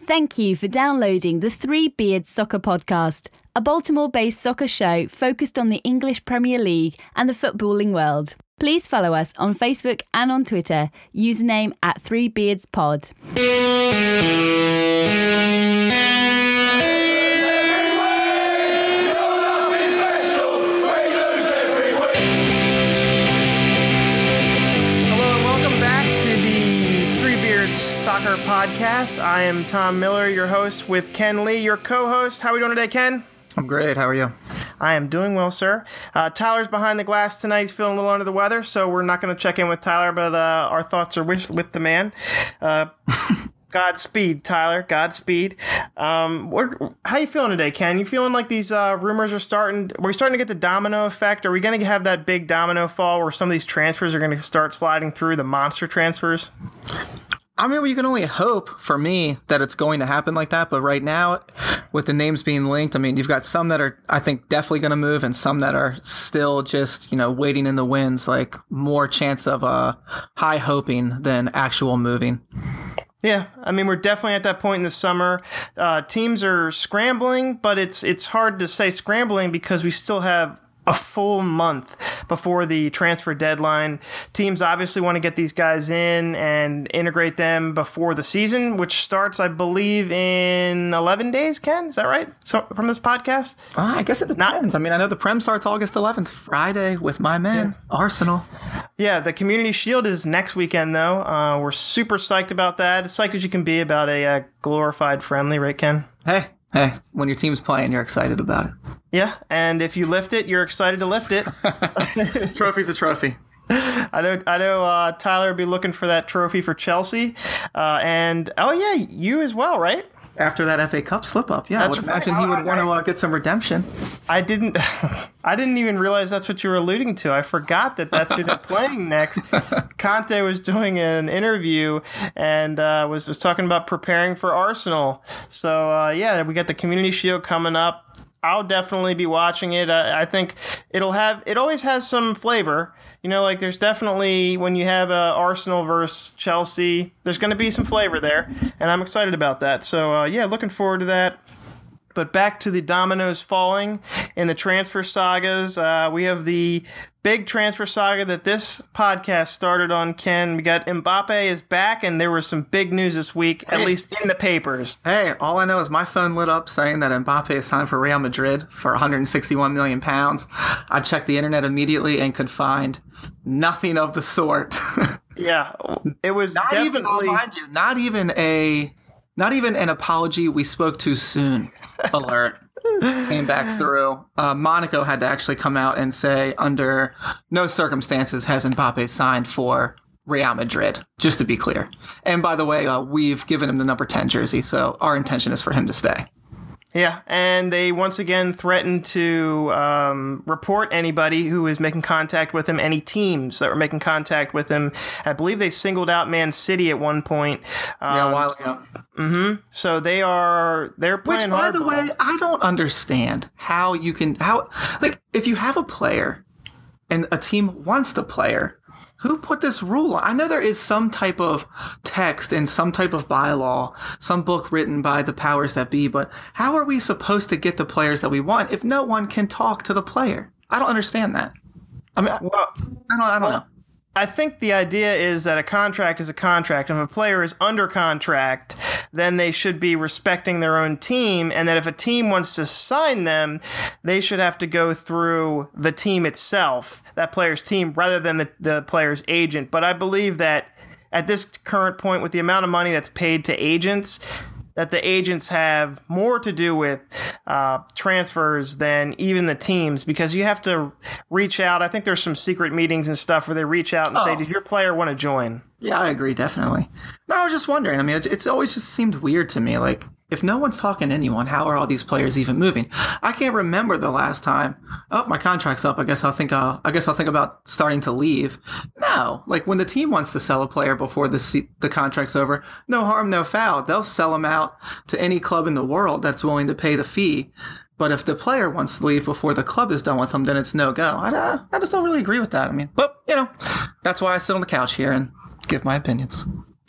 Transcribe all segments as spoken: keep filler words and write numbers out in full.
Thank you for downloading the Three Beards Soccer Podcast, a Baltimore-based soccer show focused on the English Premier League and the footballing world. Please follow us on Facebook and on Twitter, username at Three Beards Pod. Soccer Podcast. I am Tom Miller, your host, with Ken Lee, your co-host. How are we doing today, Ken? I'm great. How are you? I am doing well, sir. Uh, Tyler's behind the glass tonight. He's feeling a little under the weather, so we're not going to check in with Tyler, but uh, our thoughts are with, with the man. Uh, Godspeed, Tyler. Godspeed. Um, we're, how you feeling today, Ken? You feeling like these uh, rumors are starting? Are we starting to get the domino effect? Are we going to have that big domino fall where some of these transfers are going to start sliding through, the monster transfers? I mean, well, you can only hope, for me, that it's going to happen like that. But right now, with the names being linked, I mean, you've got some that are, I think, definitely going to move and some that are still just, you know, waiting in the winds, like more chance of uh, high hoping than actual moving. Yeah, I mean, we're definitely at that point in the summer. Uh, teams are scrambling, but it's it's hard to say scrambling because we still have a full month before the transfer deadline. Teams obviously want to get these guys in and integrate them before the season, which starts, I believe, in eleven days, Ken? Is that right? So from this podcast? Uh, I guess it depends. Not, I mean, I know the Prem starts August eleventh, Friday, with my man, yeah. Arsenal. Yeah, the Community Shield is next weekend, though. Uh, we're super psyched about that. As psyched as you can be about a uh, glorified friendly, right, Ken? Hey. Hey, when your team's playing, you're excited about it. Yeah, and if you lift it, you're excited to lift it. Trophy's a trophy. I know I know uh, Tyler will be looking for that trophy for Chelsea. Uh, and, oh, yeah, you as well, right? After that F A Cup slip-up, yeah. That's I would imagine right. he would want to uh, get some redemption. I didn't I didn't even realize that's what you were alluding to. I forgot that that's who they're playing next. Conte was doing an interview and uh, was, was talking about preparing for Arsenal. So, uh, yeah, we got the Community Shield coming up. I'll definitely be watching it. I, I think it'll have, it always has some flavor. You know, like there's definitely, when you have uh, Arsenal versus Chelsea, there's going to be some flavor there, and I'm excited about that. So, uh, yeah, looking forward to that. But back to the dominoes falling in the transfer sagas. Uh, we have the big transfer saga that this podcast started on, Ken. We got Mbappe is back, and there was some big news this week, hey. At least in the papers. Hey, all I know is my phone lit up saying that Mbappe is signed for Real Madrid for one hundred sixty-one million pounds. I checked the internet immediately and could find nothing of the sort. Yeah, it was not definitely... even, I'll mind you, not even a... Not even an apology, we spoke too soon alert came back through. Uh, Monaco had to actually come out and say under no circumstances has Mbappe signed for Real Madrid, just to be clear. And by the way, uh, we've given him the number ten jersey, so our intention is for him to stay. Yeah, and they once again threatened to um, report anybody who is making contact with him, any teams that were making contact with him. I believe they singled out Man City at one point. Um, yeah, a while ago. Mm-hmm. So they are, they're playing Which, by hardball. the way, I don't understand how you can, how, like, if you have a player and a team wants the player, who put this rule on? I know there is some type of text and some type of bylaw, some book written by the powers that be, but how are we supposed to get the players that we want if no one can talk to the player? I don't understand that. I mean, well, I don't, I don't well, know. I think the idea is that a contract is a contract. If a player is under contract, then they should be respecting their own team, and that if a team wants to sign them, they should have to go through the team itself, that player's team, rather than the, the player's agent. But I believe that at this current point, with the amount of money that's paid to agents, that the agents have more to do with uh, transfers than even the teams, because you have to reach out. I think there's some secret meetings and stuff where they reach out and oh. say, does your player want to join? Yeah, I agree, definitely. No, I was just wondering. I mean, it's, it's always just seemed weird to me. Like, if no one's talking to anyone, how are all these players even moving? I can't remember the last time. Oh, my contract's up. I guess I'll think. I'll, I guess I'll think about starting to leave. No, like when the team wants to sell a player before the the contract's over, no harm, no foul. They'll sell him out to any club in the world that's willing to pay the fee. But if the player wants to leave before the club is done with him, then it's no go. I, I just don't really agree with that. I mean, but you know, that's why I sit on the couch here and give my opinions.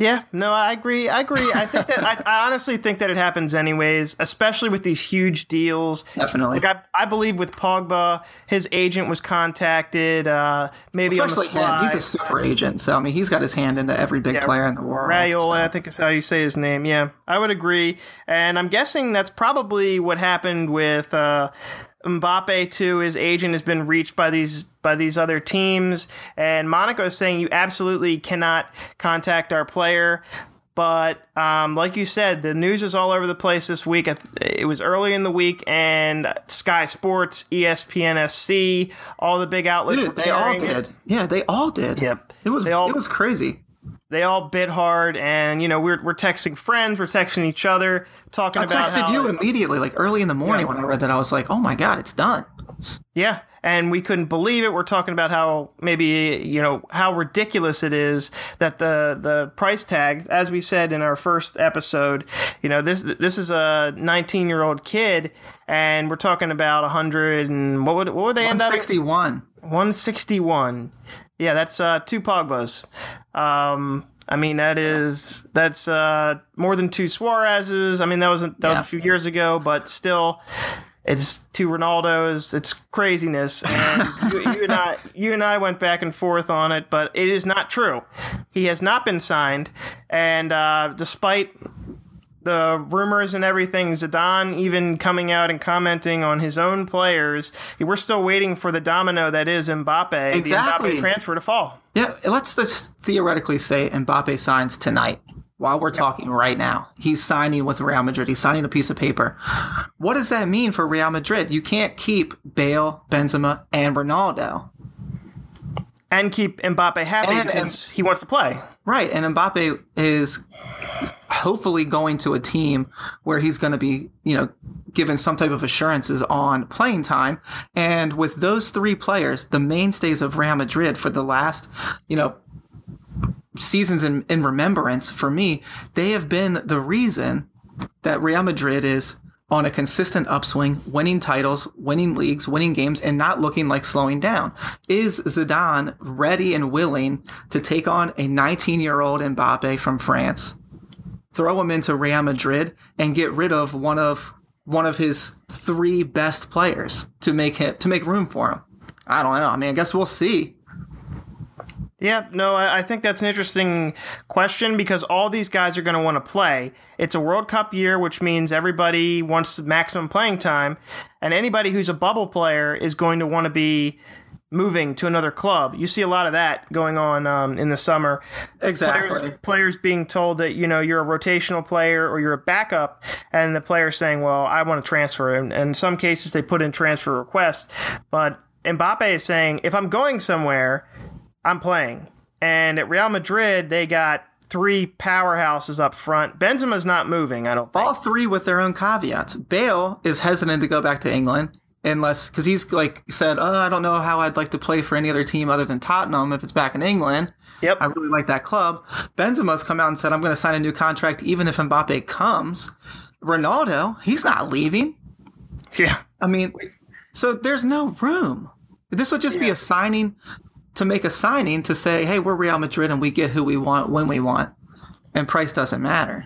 Yeah, no, I agree. I agree. I think that I, I honestly think that it happens anyways, especially with these huge deals. Definitely. Like I, I believe with Pogba, his agent was contacted. Uh, maybe Especially on the slide. him. He's a super agent, so I mean, he's got his hand into every big Yeah, player in the world. Raiola, so. I think is how you say his name. Yeah, I would agree, and I'm guessing that's probably what happened with uh, Mbappe too. His agent has been reached by these by these other teams, and Monaco is saying you absolutely cannot contact our player. But um, like you said, the news is all over the place this week. It was early in the week, and Sky Sports, E S P N F C, all the big outlets. Dude, were they all carrying did. it. Yeah, they all did. Yep, it was they all, it was crazy. They all bid hard, and you know we're we're texting friends, we're texting each other, talking I about. texted how, you immediately, like early in the morning Yeah. when I read that. I was like, "Oh my god, it's done!" Yeah, and we couldn't believe it. We're talking about how maybe you know how ridiculous it is that the the price tag, as we said in our first episode, you know this this is a nineteen year old kid, and we're talking about a hundred and what would what would they end up? one sixty-one. one sixty-one. Yeah, that's uh, two Pogbas. Um, I mean, that is that's uh, more than two Suarez's. I mean, that was a, that was Yeah. a few years ago, but still, it's two Ronaldos. It's craziness. And you, you and I, you and I went back and forth on it, but it is not true. He has not been signed, and uh, despite the rumors and everything, Zidane even coming out and commenting on his own players, we're still waiting for the domino that is Mbappe, Exactly. the Mbappe transfer to fall. Yeah, let's just theoretically say Mbappe signs tonight. While we're talking right now, he's signing with Real Madrid. He's signing a piece of paper. What does that mean for Real Madrid? You can't keep Bale, Benzema, and Ronaldo. And keep Mbappe happy And- because he wants to play. Right, and Mbappe is hopefully going to a team where he's going to be, you know, given some type of assurances on playing time. And with those three players, the mainstays of Real Madrid for the last, you know, seasons in, in remembrance, for me, they have been the reason that Real Madrid is on a consistent upswing, winning titles, winning leagues, winning games, and not looking like slowing down. Is Zidane ready and willing to take on a nineteen-year-old Mbappe from France, throw him into Real Madrid, and get rid of one of one of his three best players to make him to make room for him? I don't know. I mean, I guess we'll see. Yeah, no, I I think that's an interesting question because all these guys are going to want to play. It's a World Cup year, which means everybody wants maximum playing time, and anybody who's a bubble player is going to want to be moving to another club. You see a lot of that going on um, in the summer. Exactly. Players, players being told that, you know, you're a rotational player or you're a backup, and the player saying, well, I want to transfer. And, and in some cases, they put in transfer requests. But Mbappe is saying, if I'm going somewhere, I'm playing. And at Real Madrid, they got three powerhouses up front. Benzema's not moving, I don't think. All three with their own caveats. Bale is hesitant to go back to England unless, because he's like said, oh, I don't know how I'd like to play for any other team other than Tottenham if it's back in England. Yep. I really like that club. Benzema's come out and said, I'm going to sign a new contract even if Mbappe comes. Ronaldo, he's not leaving. Yeah. I mean, so there's no room. This would just be a signing to make a signing to say, hey, we're Real Madrid and we get who we want when we want. And price doesn't matter.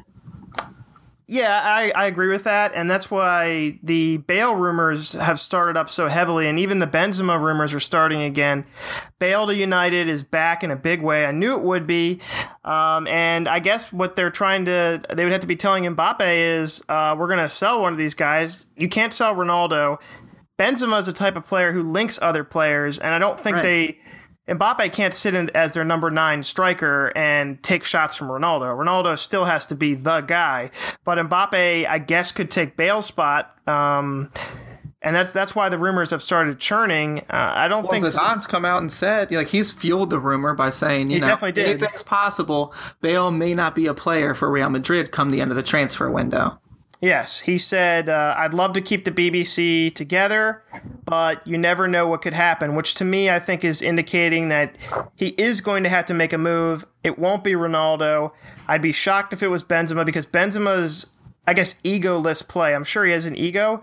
Yeah, I, I agree with that, and that's why the Bale rumors have started up so heavily, and even the Benzema rumors are starting again. Bale to United is back in a big way. I knew it would be, um, and I guess what they're trying to, they would have to be telling Mbappe is, uh, we're going to sell one of these guys. You can't sell Ronaldo. Benzema is the type of player who links other players, and I don't think Right. they... Mbappe can't sit in as their number nine striker and take shots from Ronaldo. Ronaldo still has to be the guy, but Mbappe, I guess, could take Bale's spot, um, and that's that's why the rumors have started churning. Uh, I don't Well, think Zidane's come out and said, like, he's fueled the rumor by saying, you He know, definitely did. anything's possible. Bale may not be a player for Real Madrid come the end of the transfer window. Yes, he said, uh, I'd love to keep the B B C together, but you never know what could happen, which to me I think is indicating that he is going to have to make a move. It won't be Ronaldo. I'd be shocked if it was Benzema because Benzema's, I guess, egoless play. I'm sure he has an ego,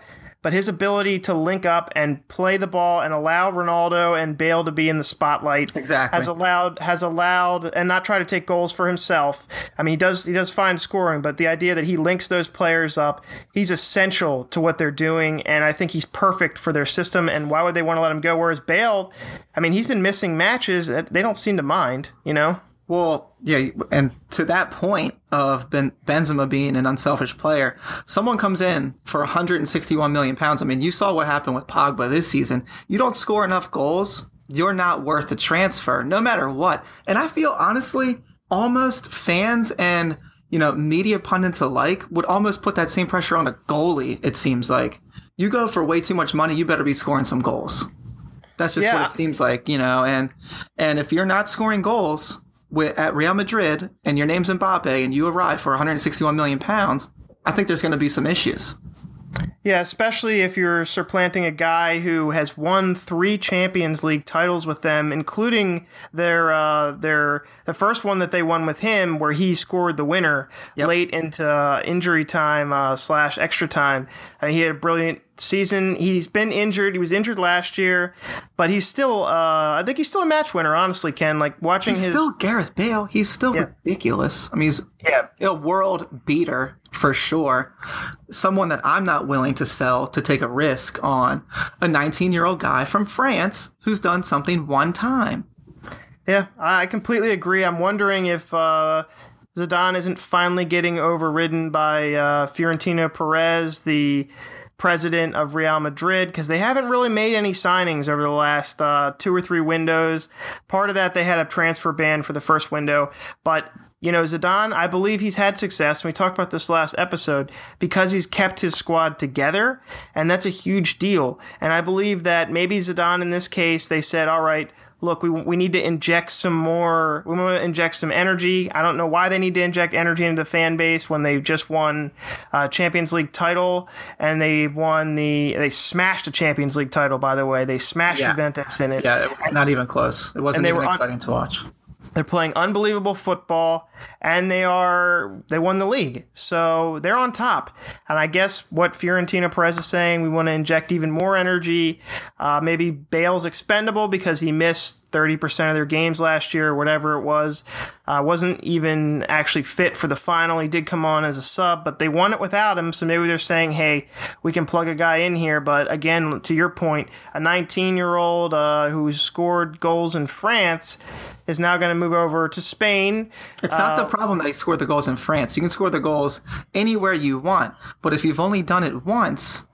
but his ability to link up and play the ball and allow Ronaldo and Bale to be in the spotlight exactly. has allowed has allowed and not try to take goals for himself. I mean, he does he does fine scoring, but the idea that he links those players up, he's essential to what they're doing, and I think he's perfect for their system. And why would they want to let him go? Whereas Bale, I mean, he's been missing matches that they don't seem to mind, you know. Well, yeah, and to that point of Ben- Benzema being an unselfish player, someone comes in for one hundred sixty-one million pounds. I mean, you saw what happened with Pogba this season. You don't score enough goals, you're not worth the transfer, no matter what. And I feel, honestly, almost fans and, you know, media pundits alike would almost put that same pressure on a goalie, it seems like. You go for way too much money, you better be scoring some goals. That's just yeah. what it seems like, you know. And and if you're not scoring goals at Real Madrid and your name's Mbappe and you arrive for one hundred sixty-one million pounds, I think there's going to be some issues. Yeah, especially if you're supplanting a guy who has won three Champions League titles with them, including their uh, their the first one that they won with him, where he scored the winner yep. late into uh, injury time uh, slash extra time. I mean, he had a brilliant season. He's been injured. He was injured last year, but he's still. Uh, I think he's still a match winner. Honestly, Ken, like watching he's his still Gareth Bale. He's still yeah. ridiculous. I mean, he's yeah. a world beater for sure. Someone that I'm not willing to sell to take a risk on, a nineteen-year-old guy from France who's done something one time. Yeah, I completely agree. I'm wondering if uh, Zidane isn't finally getting overridden by uh, Florentino Perez, the president of Real Madrid, because they haven't really made any signings over the last uh, two or three windows. Part of that, they had a transfer ban for the first window, but you know, Zidane, I believe he's had success, and we talked about this last episode, because he's kept his squad together, and that's a huge deal. And I believe that maybe Zidane, in this case, they said, all right, look, we we need to inject some more, we want to inject some energy. I don't know why they need to inject energy into the fan base when they just won a Champions League title, and they won the, they smashed a Champions League title, by the way. They smashed yeah. Juventus in it. Yeah, it was not even close. It wasn't even exciting un- to watch. They're playing unbelievable football, and they are they won the league, so they're on top. And I guess what Florentino Perez is saying, we want to inject even more energy. Uh, maybe Bale's expendable because he missed thirty percent of their games last year, or whatever it was. Uh, wasn't even actually fit for the final. He did come on as a sub, but they won it without him, so maybe they're saying, hey, we can plug a guy in here. But again, to your point, a nineteen-year-old uh, who scored goals in France is now going to move over to Spain. It's not uh, the problem that he scored the goals in France. You can score the goals anywhere you want, but if you've only done it once,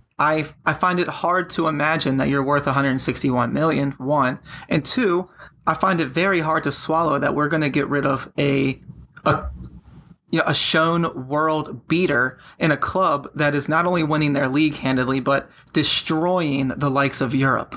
I I find it hard to imagine that you're worth one hundred sixty-one million dollars, one. And two, I find it very hard to swallow that we're going to get rid of a, a you know, a shown world beater in a club that is not only winning their league handedly, but destroying the likes of Europe.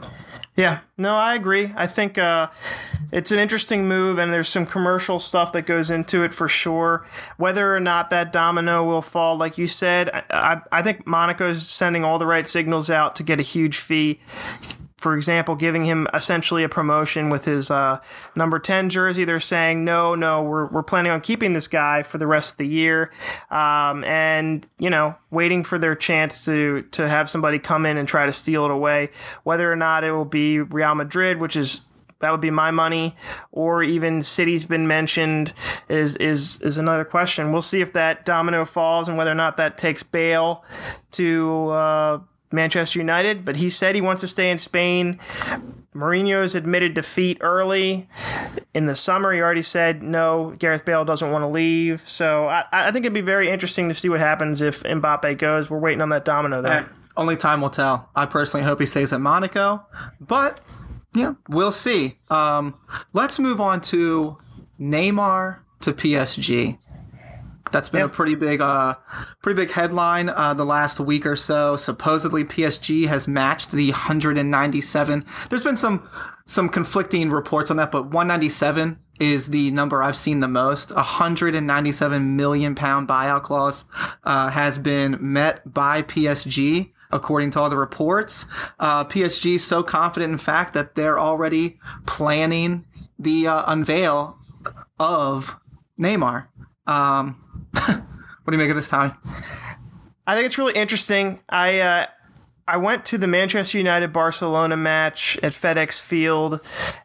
Yeah, no, I agree. I think uh, it's an interesting move, and there's some commercial stuff that goes into it for sure. Whether or not that domino will fall, like you said, I, I, I think Monaco's sending all the right signals out to get a huge fee. For example, giving him essentially a promotion with his uh, number ten jersey. They're saying, no, no, we're we're planning on keeping this guy for the rest of the year. Um, and, you know, waiting for their chance to, to have somebody come in and try to steal it away. Whether or not it will be Real Madrid, which is, that would be my money, or even City's been mentioned, is is is another question. We'll see if that domino falls and whether or not that takes Bale to uh, Manchester United, but he said he wants to stay in Spain. Mourinho's admitted defeat early. In the summer, he already said, no, Gareth Bale doesn't want to leave. So I, I think it'd be very interesting to see what happens if Mbappe goes. We're waiting on that domino, though. Eh, only time will tell. I personally hope he stays at Monaco, but yeah, we'll see. Um, let's move on to Neymar to P S G. That's been yep. a pretty big, uh, pretty big headline uh, the last week or so. Supposedly, P S G has matched the one hundred ninety-seven. There's been some some conflicting reports on that, but one ninety-seven is the number I've seen the most. A one hundred ninety-seven million pound buyout clause uh, has been met by P S G, according to all the reports. Uh, P S G is so confident, in fact, that they're already planning the uh, unveil of Neymar. Um, what do you make of this, Tommy? I think it's really interesting. I uh, I went to the Manchester United Barcelona match at FedEx Field,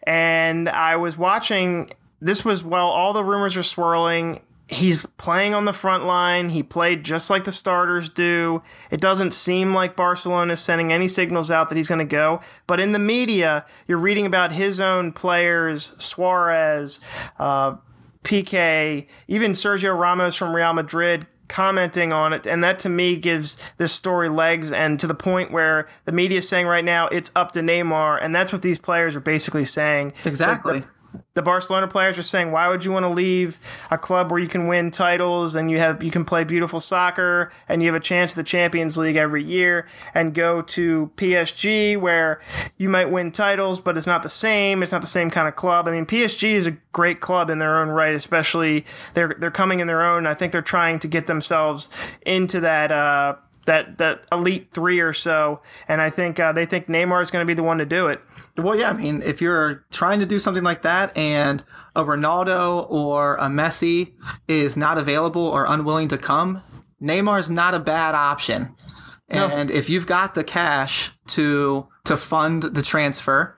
and I was watching. This was while all the rumors are swirling. He's playing on the front line. He played just like the starters do. It doesn't seem like Barcelona is sending any signals out that he's going to go. But in the media, you're reading about his own players, Suarez, uh, P K, even Sergio Ramos from Real Madrid commenting on it. And that to me gives this story legs, and to the point where the media is saying right now it's up to Neymar. And that's what these players are basically saying. Exactly. The, the Barcelona players are saying, why would you want to leave a club where you can win titles and you have you can play beautiful soccer and you have a chance at the Champions League every year, and go to P S G where you might win titles, but it's not the same. It's not the same kind of club. I mean, P S G is a great club in their own right, especially they're they're coming in their own. I think they're trying to get themselves into that uh, that that elite three or so, and I think uh, they think Neymar is going to be the one to do it. Well, yeah, I mean, if you're trying to do something like that and a Ronaldo or a Messi is not available or unwilling to come, Neymar's not a bad option. No. And if you've got the cash to to fund the transfer,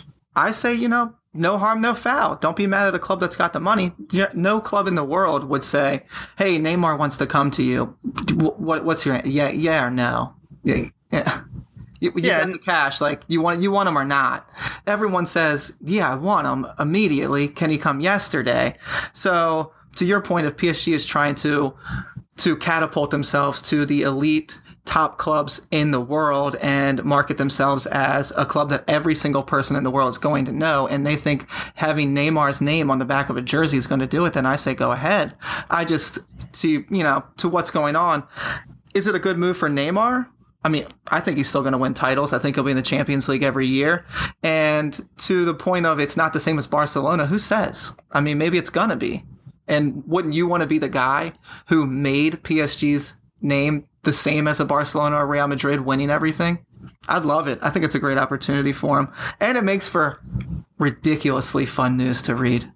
I say, you know, no harm, no foul. Don't be mad at a club that's got the money. No club in the world would say, hey, Neymar wants to come to you. What, what's your, yeah, yeah or no? Yeah, yeah. You, you yeah, got the cash, like you want you want him or not. Everyone says, yeah, I want him immediately. Can he come yesterday? So to your point, if P S G is trying to to catapult themselves to the elite top clubs in the world and market themselves as a club that every single person in the world is going to know, and they think having Neymar's name on the back of a jersey is going to do it, then I say go ahead. I just, to, you know, to what's going on, is it a good move for Neymar? I mean, I think he's still going to win titles. I think he'll be in the Champions League every year. And to the point of it's not the same as Barcelona, who says? I mean, maybe it's going to be. And wouldn't you want to be the guy who made P S G's name the same as a Barcelona or Real Madrid, winning everything? I'd love it. I think it's a great opportunity for him. And it makes for ridiculously fun news to read.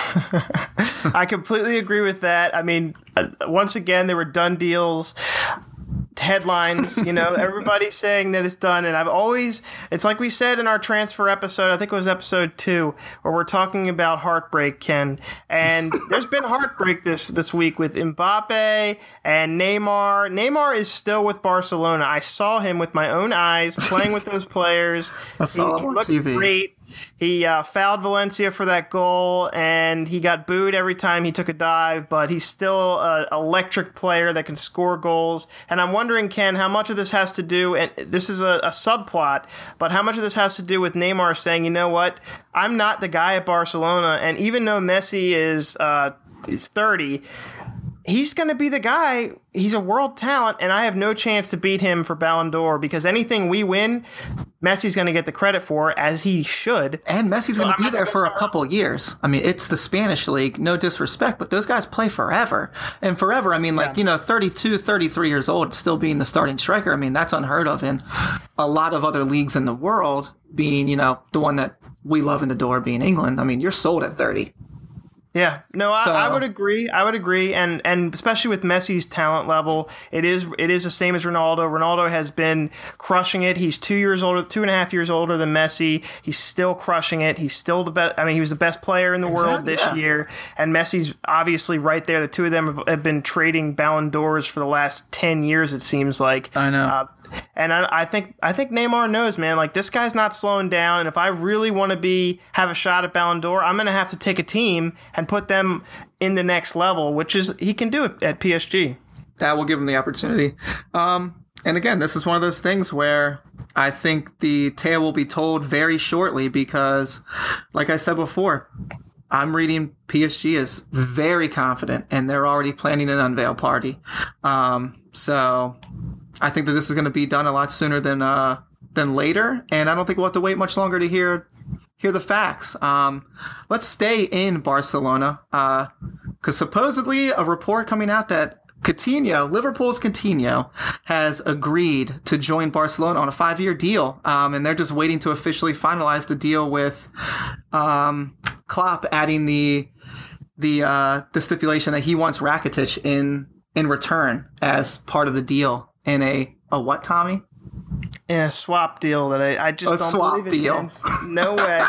I completely agree with that. I mean, once again, there were done deals. Headlines, you know, everybody's saying that it's done. And I've always, it's like we said in our transfer episode, I think it was episode two, where we're talking about heartbreak, Ken. And there's been heartbreak this this week with Mbappe and Neymar. Neymar is still with Barcelona. I saw him with my own eyes playing with those players. I saw he, him he on looked T V. Great. He uh, fouled Valencia for that goal, and he got booed every time he took a dive, but he's still an electric player that can score goals. And I'm wondering, Ken, how much of this has to do, and this is a, a subplot, but how much of this has to do with Neymar saying, you know what, I'm not the guy at Barcelona, and even though Messi is uh, is thirty, he's going to be the guy. He's a world talent, and I have no chance to beat him for Ballon d'Or, because anything we win, Messi's going to get the credit for, as he should. And Messi's So going to I'm be there not for a gonna- couple years. I mean, it's the Spanish league, no disrespect, but those guys play forever. And forever, I mean, like, Yeah. you know, thirty-two, thirty-three years old, still being the starting striker. I mean, that's unheard of in a lot of other leagues in the world, being, you know, the one that we love and adore being England. I mean, you're sold at thirty. Yeah, no, I, So- I would agree. I would agree, and and especially with Messi's talent level, it is it is the same as Ronaldo. Ronaldo has been crushing it. He's two years older, two and a half years older than Messi. He's still crushing it. He's still the best. I mean, he was the best player in the world Exactly, this yeah. year, and Messi's obviously right there. The two of them have, have been trading Ballon d'Ors for the last ten years. It seems like. I know. Uh, And I, I think I think Neymar knows, man. Like, this guy's not slowing down. And if I really want to be have a shot at Ballon d'Or, I'm going to have to take a team and put them in the next level, which is he can do it at P S G. That will give him the opportunity. Um, and again, this is one of those things where I think the tale will be told very shortly because, like I said before, I'm reading P S G is very confident and they're already planning an unveil party. Um, so I think that this is going to be done a lot sooner than uh, than later, and I don't think we'll have to wait much longer to hear hear the facts. Um, let's stay in Barcelona because uh, supposedly a report coming out that Coutinho, Liverpool's Coutinho, has agreed to join Barcelona on a five-year deal, um, and they're just waiting to officially finalize the deal with um, Klopp adding the the uh, the stipulation that he wants Rakitic in in return as part of the deal. in a a what, Tommy? In a swap deal that I, I just a don't swap believe it, deal. man. No way.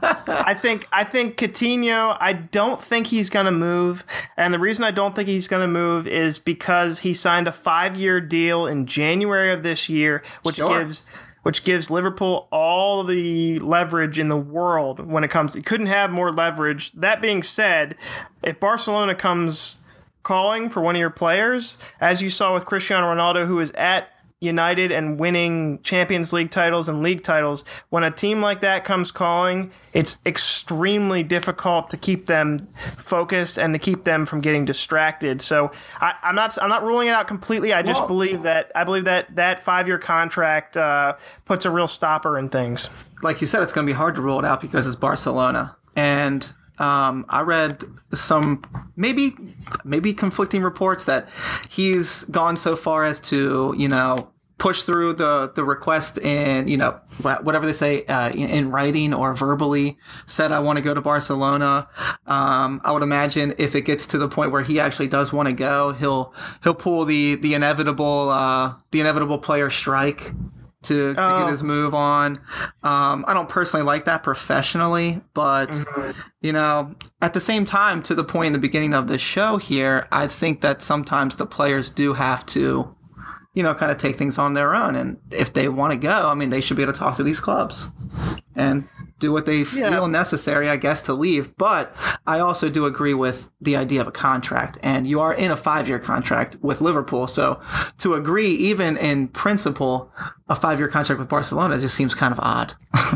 I think I think Coutinho, I don't think he's going to move. And the reason I don't think he's going to move is because he signed a five-year deal in January of this year, which Sure. gives which gives Liverpool all the leverage in the world when it comes. He couldn't have more leverage. That being said, if Barcelona comes calling for one of your players, as you saw with Cristiano Ronaldo, who is at United and winning Champions League titles and league titles, when a team like that comes calling, it's extremely difficult to keep them focused and to keep them from getting distracted. So I, I'm not I'm not ruling it out completely. I just Whoa. believe that I believe that that five year contract uh, puts a real stopper in things. Like you said, it's going to be hard to rule it out because it's Barcelona. And um, I read some maybe maybe conflicting reports that he's gone so far as to, you know, push through the, the request in, you know, whatever they say uh, in, in writing or verbally, said, I want to go to Barcelona. Um, I would imagine if it gets to the point where he actually does want to go, he'll he'll pull the the inevitable uh, the inevitable player strike to, to Oh. get his move on. Um, I don't personally like that professionally, but, Mm-hmm. you know, at the same time, to the point in the beginning of the show here, I think that sometimes the players do have to, you know, kind of take things on their own. And if they want to go, I mean, they should be able to talk to these clubs and do what they feel Yeah. necessary, I guess, to leave. But I also do agree with the idea of a contract. And you are in a five-year contract with Liverpool. So to agree, even in principle, a five-year contract with Barcelona just seems kind of odd.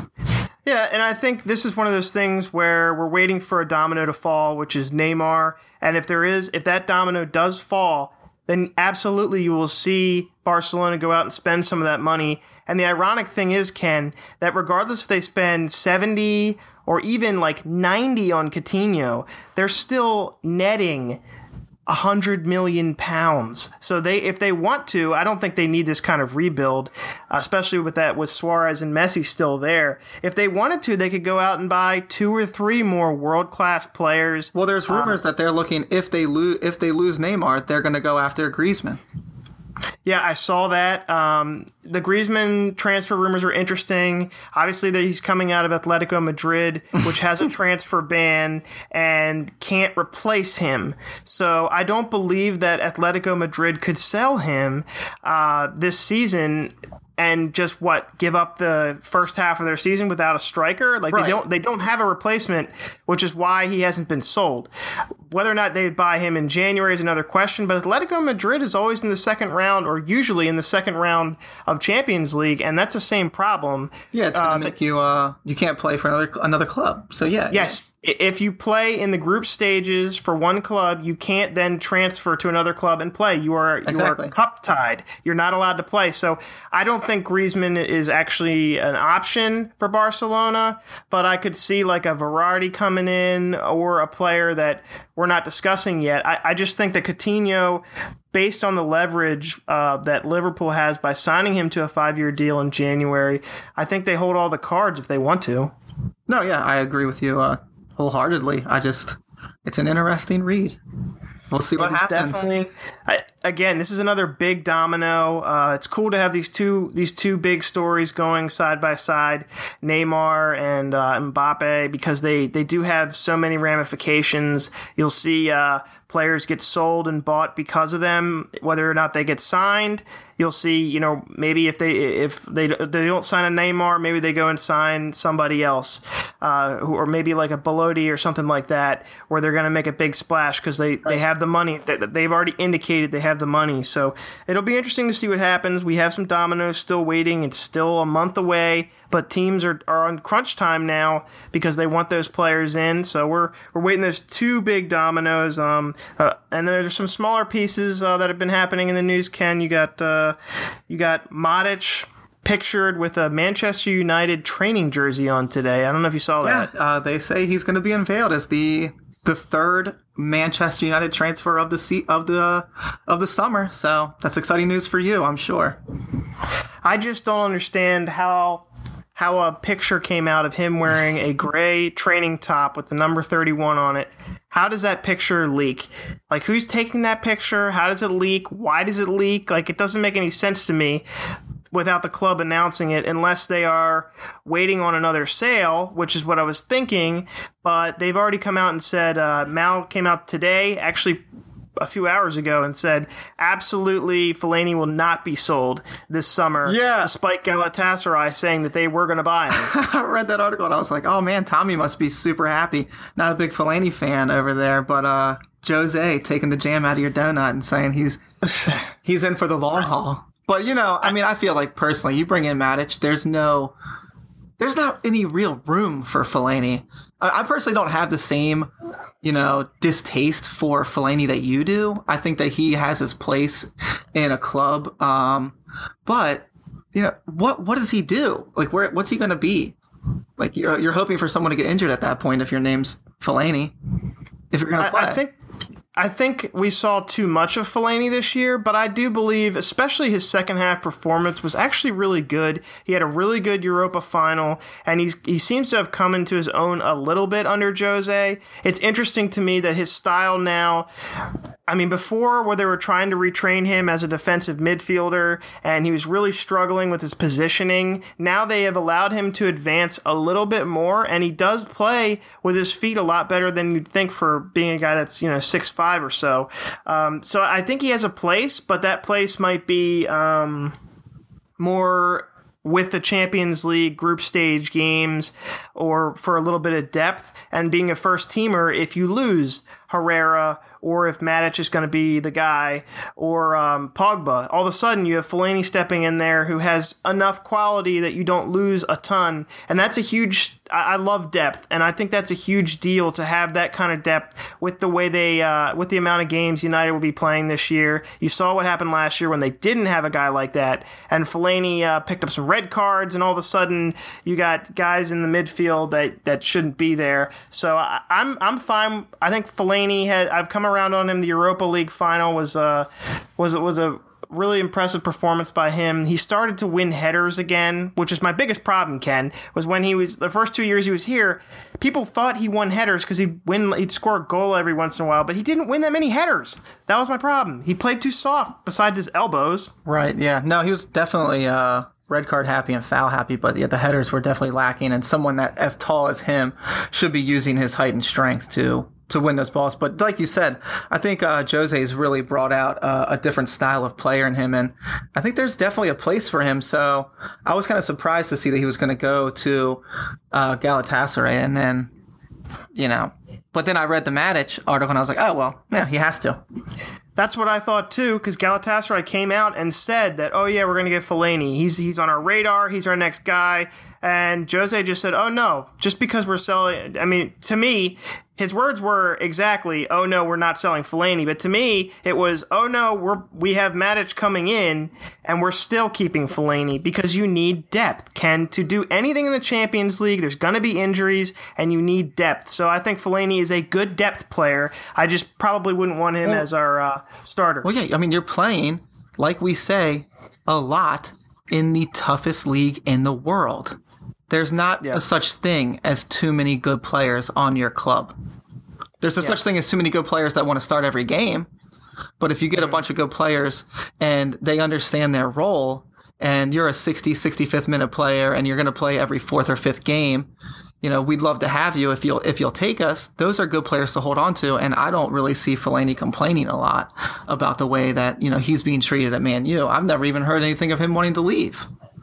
Yeah, and I think this is one of those things where we're waiting for a domino to fall, which is Neymar. And if there is, if that domino does fall, then absolutely you will see Barcelona go out and spend some of that money. And the ironic thing is, Ken, that regardless if they spend seventy or even like ninety on Coutinho, they're still netting one hundred million pounds. So they, if they want to, I don't think they need this kind of rebuild, especially with that, with Suarez and Messi still there. If they wanted to, they could go out and buy two or three more world-class players. Well, there's rumors that they're looking, if they lose, if they lose Neymar, they're going to go after Griezmann. Yeah, I saw that. Um, the Griezmann transfer rumors are interesting. Obviously, that he's coming out of Atletico Madrid, which has a transfer ban and can't replace him. So I don't believe that Atletico Madrid could sell him uh, this season and just what give up the first half of their season without a striker. Like Right. they don't they don't have a replacement, which is why he hasn't been sold. Whether or not they'd buy him in January is another question, but Atletico Madrid is always in the second round, or usually in the second round of Champions League, and that's the same problem. Yeah, it's going to Uh, make you, uh, you can't play for another another club. So yeah. Yes, i- if you play in the group stages for one club, you can't then transfer to another club and play. You are Exactly. you are cup tied. You're not allowed to play. So I don't think Griezmann is actually an option for Barcelona, but I could see like a Verratti coming in or a player that we're not discussing yet. I, I just think that Coutinho, based on the leverage uh, that Liverpool has by signing him to a five-year deal in January, I think they hold all the cards if they want to. No, yeah, I agree with you uh, wholeheartedly. I just, it's an interesting read. We'll see what It is happens. definitely. I, again, this is another big domino. Uh, it's cool to have these two these two big stories going side by side, Neymar and uh, Mbappe, because they they do have so many ramifications. You'll see uh, players get sold and bought because of them, whether or not they get signed. You'll see, you know, maybe if they if they they don't sign a Neymar, maybe they go and sign somebody else, uh, who, or maybe like a Belotti or something like that, where they're going to make a big splash because they, they have the money. They, they've already indicated they have the money. So it'll be interesting to see what happens. We have some dominoes still waiting. It's still a month away, but teams are, are on crunch time now because they want those players in. So we're we're waiting those two big dominoes. Um, uh, and then there's some smaller pieces uh, that have been happening in the news. Ken, you got uh, you got Modric pictured with a Manchester United training jersey on today. I don't know if you saw Yeah, that. uh, they say he's going to be unveiled as the the third Manchester United transfer of the se- of the of the summer. So that's exciting news for you, I'm sure. I just don't understand how how a picture came out of him wearing a gray training top with the number thirty-one on it. How how does that picture leak? Like, who's taking that picture? How does it leak? Why does it leak? Like, it doesn't make any sense to me without the club announcing it, unless they are waiting on another sale, which is what I was thinking. But they've already come out and said, uh, Mal came out today, actually a few hours ago, and said absolutely Fellaini will not be sold this summer. Yeah. Despite Galatasaray saying that they were going to buy him. I read that article and I was like, oh man, Tommy must be super happy. Not a big Fellaini fan over there, but uh, Jose taking the jam out of your donut and saying he's he's in for the long haul. But, you know, I mean, I feel like personally, you bring in Matic, there's no, there's not any real room for Fellaini. I, I personally don't have the same, you know, distaste for Fellaini that you do. I think that he has his place in a club. Um, but, you know, what what does he do? Like, where what's he going to be? Like, you're, you're hoping for someone to get injured at that point if your name's Fellaini, if you're going to play. I, I think... I think we saw too much of Fellaini this year, but I do believe, especially his second half performance was actually really good. He had a really good Europa final, and he's he seems to have come into his own a little bit under Jose. It's interesting to me that his style now, I mean, before where they were trying to retrain him as a defensive midfielder, and he was really struggling with his positioning, now they have allowed him to advance a little bit more, and he does play with his feet a lot better than you'd think for being a guy that's, you know, six five or so. Um, so I think he has a place, but that place might be um, more with the Champions League group stage games or for a little bit of depth, and being a first teamer if you lose Herrera or if Matic is going to be the guy, or um, Pogba. All of a sudden you have Fellaini stepping in there who has enough quality that you don't lose a ton. And that's a huge, I, I love depth, and I think that's a huge deal to have that kind of depth with the way they, uh, with the amount of games United will be playing this year. You saw what happened last year when they didn't have a guy like that, and Fellaini uh, picked up some red cards, and all of a sudden you got guys in the midfield that, that shouldn't be there. So I, I'm I'm fine. I think Fellaini had, I've come around on him. The Europa League final was uh was was a really impressive performance by him. He started to win headers again, which is my biggest problem, Ken, was when he was, the first two years he was here, people thought he won headers because he'd win, he'd score a goal every once in a while, but he didn't win that many headers. That was my problem. He played too soft besides his elbows. Right, yeah. No, he was definitely uh, red card happy and foul happy, but yeah, the headers were definitely lacking, and someone that as tall as him should be using his height and strength to to win those balls. But like you said, I think uh, Jose's really brought out uh, a different style of player in him, and I think there's definitely a place for him. So I was kind of surprised to see that he was going to go to uh, Galatasaray, and then, you know, but then I read the Matic article and I was like, oh, well, yeah, he has to. That's what I thought too, because Galatasaray came out and said that, oh yeah, we're going to get Fellaini. He's he's on our radar. He's our next guy. And Jose just said, oh no, just because we're selling. I mean, to me, his words were exactly, oh no, we're not selling Fellaini. But to me, it was, oh no, we're we have Matic coming in, and we're still keeping Fellaini because you need depth, Ken. To do anything in the Champions League, there's going to be injuries, and you need depth. So I think Fellaini is a good depth player. I just probably wouldn't want him well, as our uh, starter. Well, yeah, I mean, you're playing, like we say, a lot in the toughest league in the world. There's not yeah. a such thing as too many good players on your club. There's a yeah. such thing as too many good players that want to start every game. But if you get a bunch of good players and they understand their role, and you're a sixty, sixty-fifth minute player and you're going to play every fourth or fifth game, you know, we'd love to have you if you'll if you'll take us. Those are good players to hold on to, and I don't really see Fellaini complaining a lot about the way that, you know, he's being treated at Man U. I've never even heard anything of him wanting to leave.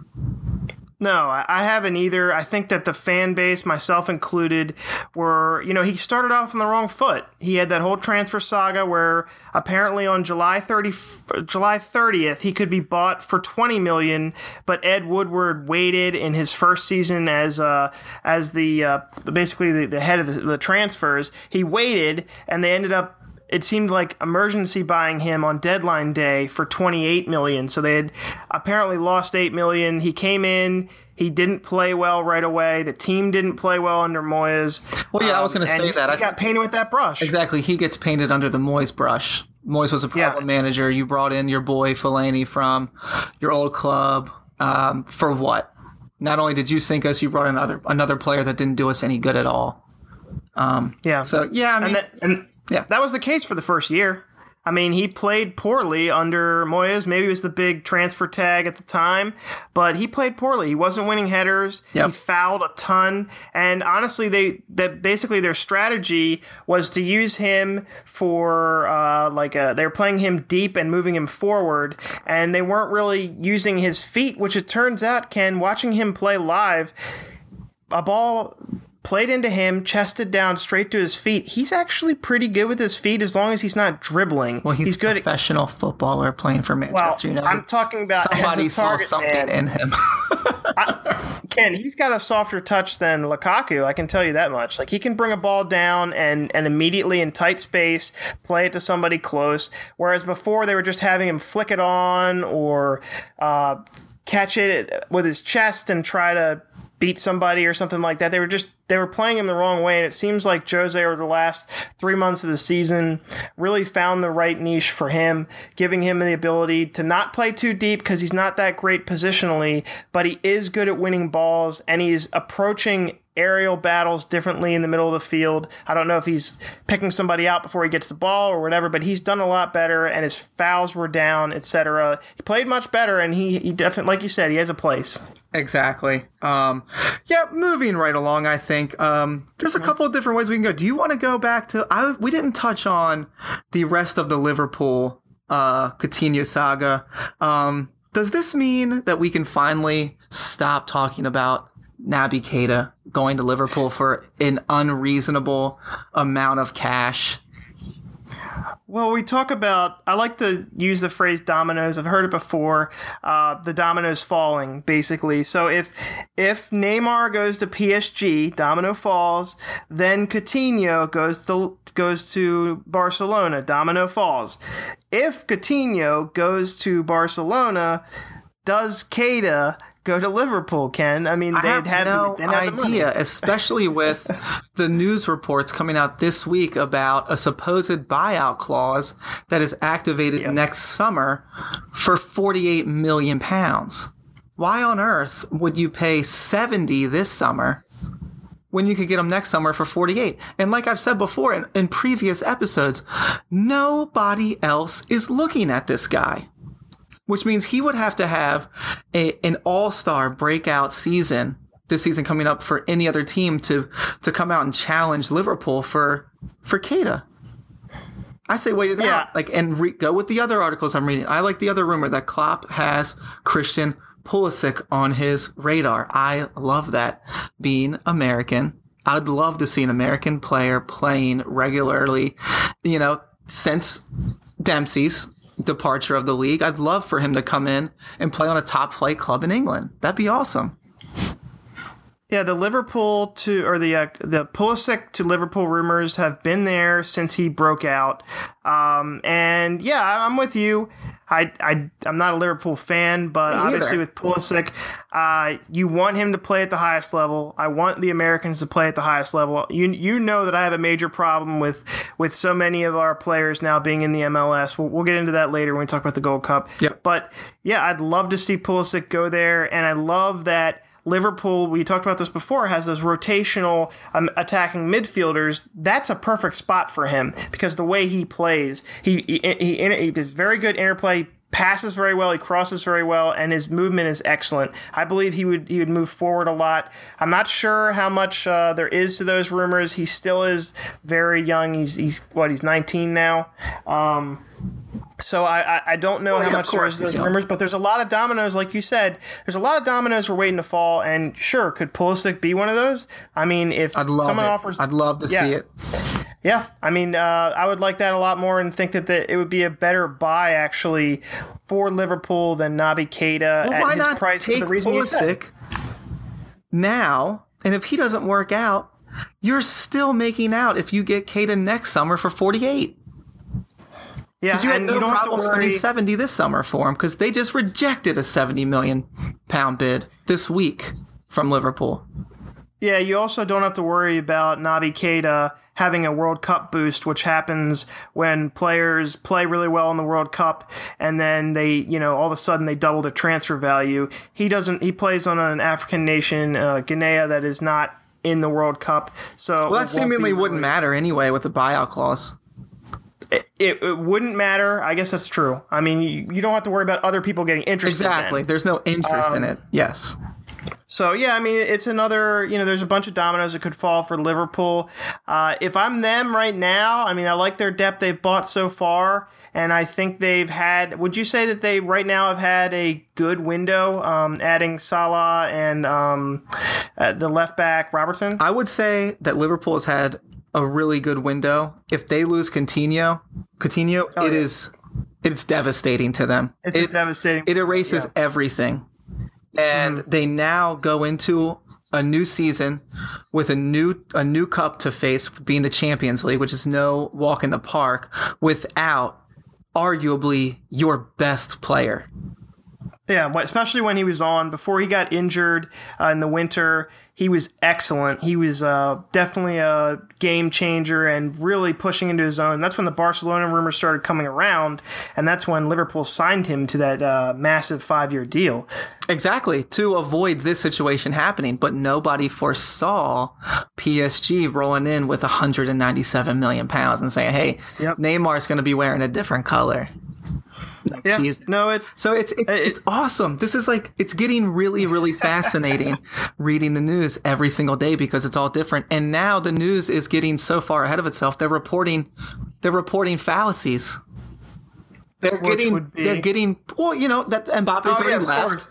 No, I haven't either. I think that the fan base, myself included, were, you know, he started off on the wrong foot. He had that whole transfer saga where apparently on July thirtieth, July thirtieth, he could be bought for twenty million dollars, but Ed Woodward waited in his first season as uh, as the uh, basically the, the head of the, the transfers. He waited, and they ended up, it seemed like emergency buying him on deadline day for twenty-eight million dollars. So they had apparently lost eight million dollars. He came in. He didn't play well right away. The team didn't play well under Moyes. Well, yeah, um, I was going to say he, that. He I got painted with that brush. Exactly. He gets painted under the Moyes brush. Moyes was a problem yeah. manager. You brought in your boy Fellaini from your old club. Um, for what? Not only did you sink us, you brought in another, another player that didn't do us any good at all. Um, yeah. So yeah, I mean, and that, and yeah, that was the case for the first year. I mean, he played poorly under Moyes. Maybe it was the big transfer tag at the time, but he played poorly. He wasn't winning headers. Yep. He fouled a ton. And honestly, they that basically their strategy was to use him for uh, like a, they were playing him deep and moving him forward, and they weren't really using his feet, which it turns out, Ken, watching him play live, a ball played into him, chested down straight to his feet. He's actually pretty good with his feet as long as he's not dribbling. Well, he's, he's a good professional at, footballer playing for Manchester well, United. I'm talking about somebody as a target saw something man. in him. I, Ken, he's got a softer touch than Lukaku. I can tell you that much. Like, he can bring a ball down and and immediately in tight space play it to somebody close. Whereas before they were just having him flick it on or uh, catch it with his chest and try to beat somebody or something like that. They were just they were playing him the wrong way, and it seems like Jose over the last three months of the season really found the right niche for him, giving him the ability to not play too deep because he's not that great positionally, but he is good at winning balls, and he's approaching aerial battles differently in the middle of the field. I don't know if he's picking somebody out before he gets the ball or whatever, but he's done a lot better, and his fouls were down, et cetera. He played much better, and he, he definitely, like you said, he has a place. Exactly. Um, yeah, moving right along, I think. Um, there's a couple of different ways we can go. Do you want to go back to... I, we didn't touch on the rest of the Liverpool uh, Coutinho saga. Um, does this mean that we can finally stop talking about Naby Keita going to Liverpool for an unreasonable amount of cash? Well, we talk about, I like to use the phrase dominoes. I've heard it before. Uh, the dominoes falling, basically. So if if Neymar goes to P S G, domino falls. Then Coutinho goes to goes to Barcelona, domino falls. If Coutinho goes to Barcelona, does Keita go to Liverpool, Ken? I mean, I they'd have, have, no they'd have the money. idea, especially with the news reports coming out this week about a supposed buyout clause that is activated Yep. next summer for forty-eight million pounds. Why on earth would you pay seventy this summer when you could get them next summer for forty-eight? And like I've said before in, in previous episodes, nobody else is looking at this guy. Which means he would have to have a, an all-star breakout season this season coming up for any other team to to come out and challenge Liverpool for for Keita. I say wait it Yeah. out, like, and re- go with the other articles I'm reading. I like the other rumor that Klopp has Christian Pulisic on his radar. I love that. Being American, I'd love to see an American player playing regularly. You know, since Dempsey's departure of the league, I'd love for him to come in and play on a top flight club in England. That'd be awesome. Yeah, the Liverpool to or the uh, the Pulisic to Liverpool rumors have been there since he broke out, um, and yeah, I'm with you. I I I'm not a Liverpool fan, but Me obviously either. with Pulisic, uh, you want him to play at the highest level. I want the Americans to play at the highest level. You you know that I have a major problem with with so many of our players now being in the M L S. We'll, we'll get into that later when we talk about the Gold Cup. Yep. But yeah, I'd love to see Pulisic go there, and I love that Liverpool, we talked about this before, has those rotational um, attacking midfielders. That's a perfect spot for him because the way he plays, he he, he, he does very good interplay, passes very well, he crosses very well, and his movement is excellent. I believe he would he would move forward a lot. I'm not sure how much uh, there is to those rumors. He still is very young. He's he's what he's nineteen now. Um, So I, I, I don't know Oh, how yeah, much of course, there's he's young. rumors, but there's a lot of dominoes, like you said. There's a lot of dominoes we're waiting to fall, and sure, could Pulisic be one of those? I mean, if I'd love someone it. offers, I'd love to Yeah. see it. yeah, I mean, uh, I would like that a lot more, and think that the, it would be a better buy actually for Liverpool than Naby Keita Well, at why his not price take for the reason you said. Pulisic now, and if he doesn't work out, you're still making out if you get Keita next summer for forty-eight. Yeah, You had and no you don't have to problem worry. spending seventy this summer for him because they just rejected a seventy million pound bid this week from Liverpool. Yeah, you also don't have to worry about Naby Keita having a World Cup boost, which happens when players play really well in the World Cup and then they, you know, all of a sudden they double their transfer value. He doesn't. He plays on an African nation, uh, Guinea, that is not in the World Cup. So well, that seemingly really, wouldn't matter anyway with the buyout clause. It, it, it wouldn't matter. I guess that's true. I mean, you, you don't have to worry about other people getting interested. Exactly. In. There's no interest um, in it. Yes. So, yeah, I mean, it's another, you know, there's a bunch of dominoes that could fall for Liverpool. Uh, if I'm them right now, I mean, I like their depth they've bought so far. And I think they've had, would you say that they right now have had a good window, um, adding Salah and um, uh, the left back, Robertson? I would say that Liverpool has had a really good window. If they lose Coutinho, Coutinho, oh, it yeah. is it's devastating to them. It's it, devastating. It erases yeah. everything. And mm-hmm. they now go into a new season with a new a new cup to face, being the Champions League, which is no walk in the park, without arguably your best player. Yeah, especially when he was on before he got injured uh, in the winter. He was excellent. He was uh, definitely a game changer and really pushing into his own. That's when the Barcelona rumors started coming around, and that's when Liverpool signed him to that uh, massive five-year deal. Exactly, to avoid this situation happening. But nobody foresaw P S G rolling in with one hundred ninety-seven million pounds and saying, hey, yep. Neymar's going to be wearing a different color. Yeah, season. no, it, so it's it's it, it's awesome. This is like it's getting really really fascinating reading the news every single day because it's all different. And now the news is getting so far ahead of itself. They're reporting they're reporting fallacies. They're Which getting would be... they're getting well, you know that Mbappe's oh, already yeah, left.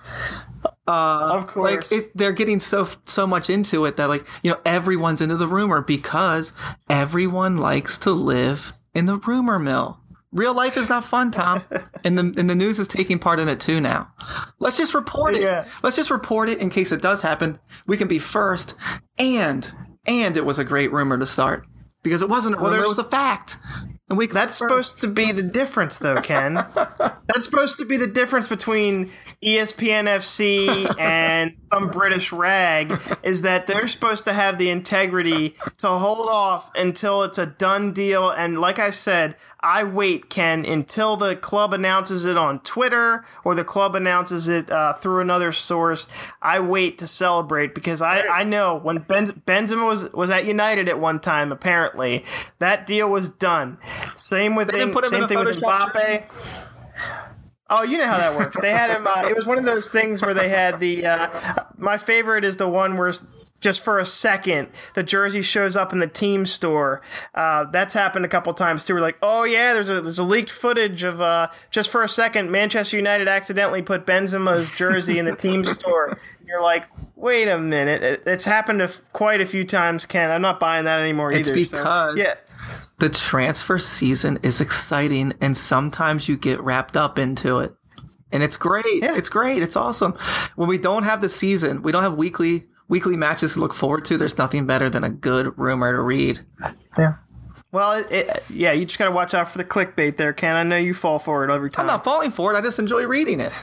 Uh, of course, like it, they're getting so so much into it that like you know everyone's into the rumor because everyone likes to live in the rumor mill. Real life is not fun, Tom, and the and the news is taking part in it too now. Let's just report it. Yeah. Let's just report it in case it does happen. We can be first, and and it was a great rumor to start because it wasn't a rumor; well, it was a fact. And we that's supposed to be the difference, though, Ken. That's supposed to be the difference between E S P N F C and some British rag is that they're supposed to have the integrity to hold off until it's a done deal. And like I said, I wait, Ken, until the club announces it on Twitter or the club announces it uh, through another source. I wait to celebrate because I, I know when ben, Benzema was, was at United at one time, apparently, that deal was done. Same with him, same thing with Mbappe. Oh, you know how that works. They had him. Uh, it was one of those things where they had the. Uh, my favorite is the one where just for a second the jersey shows up in the team store. Uh, that's happened a couple times too. We're like, oh yeah, there's a there's a leaked footage of uh, just for a second Manchester United accidentally put Benzema's jersey in the team store. And you're like, wait a minute, it, it's happened to quite a few times, Ken. I'm not buying that anymore it's either. It's because. So, yeah. The transfer season is exciting, and sometimes you get wrapped up into it. And it's great. Yeah. It's great. It's awesome. When we don't have the season, we don't have weekly weekly matches to look forward to, there's nothing better than a good rumor to read. Yeah. Well, it, it, yeah, you just got to watch out for the clickbait there, Ken. I know you fall for it every time. I'm not falling for it. I just enjoy reading it.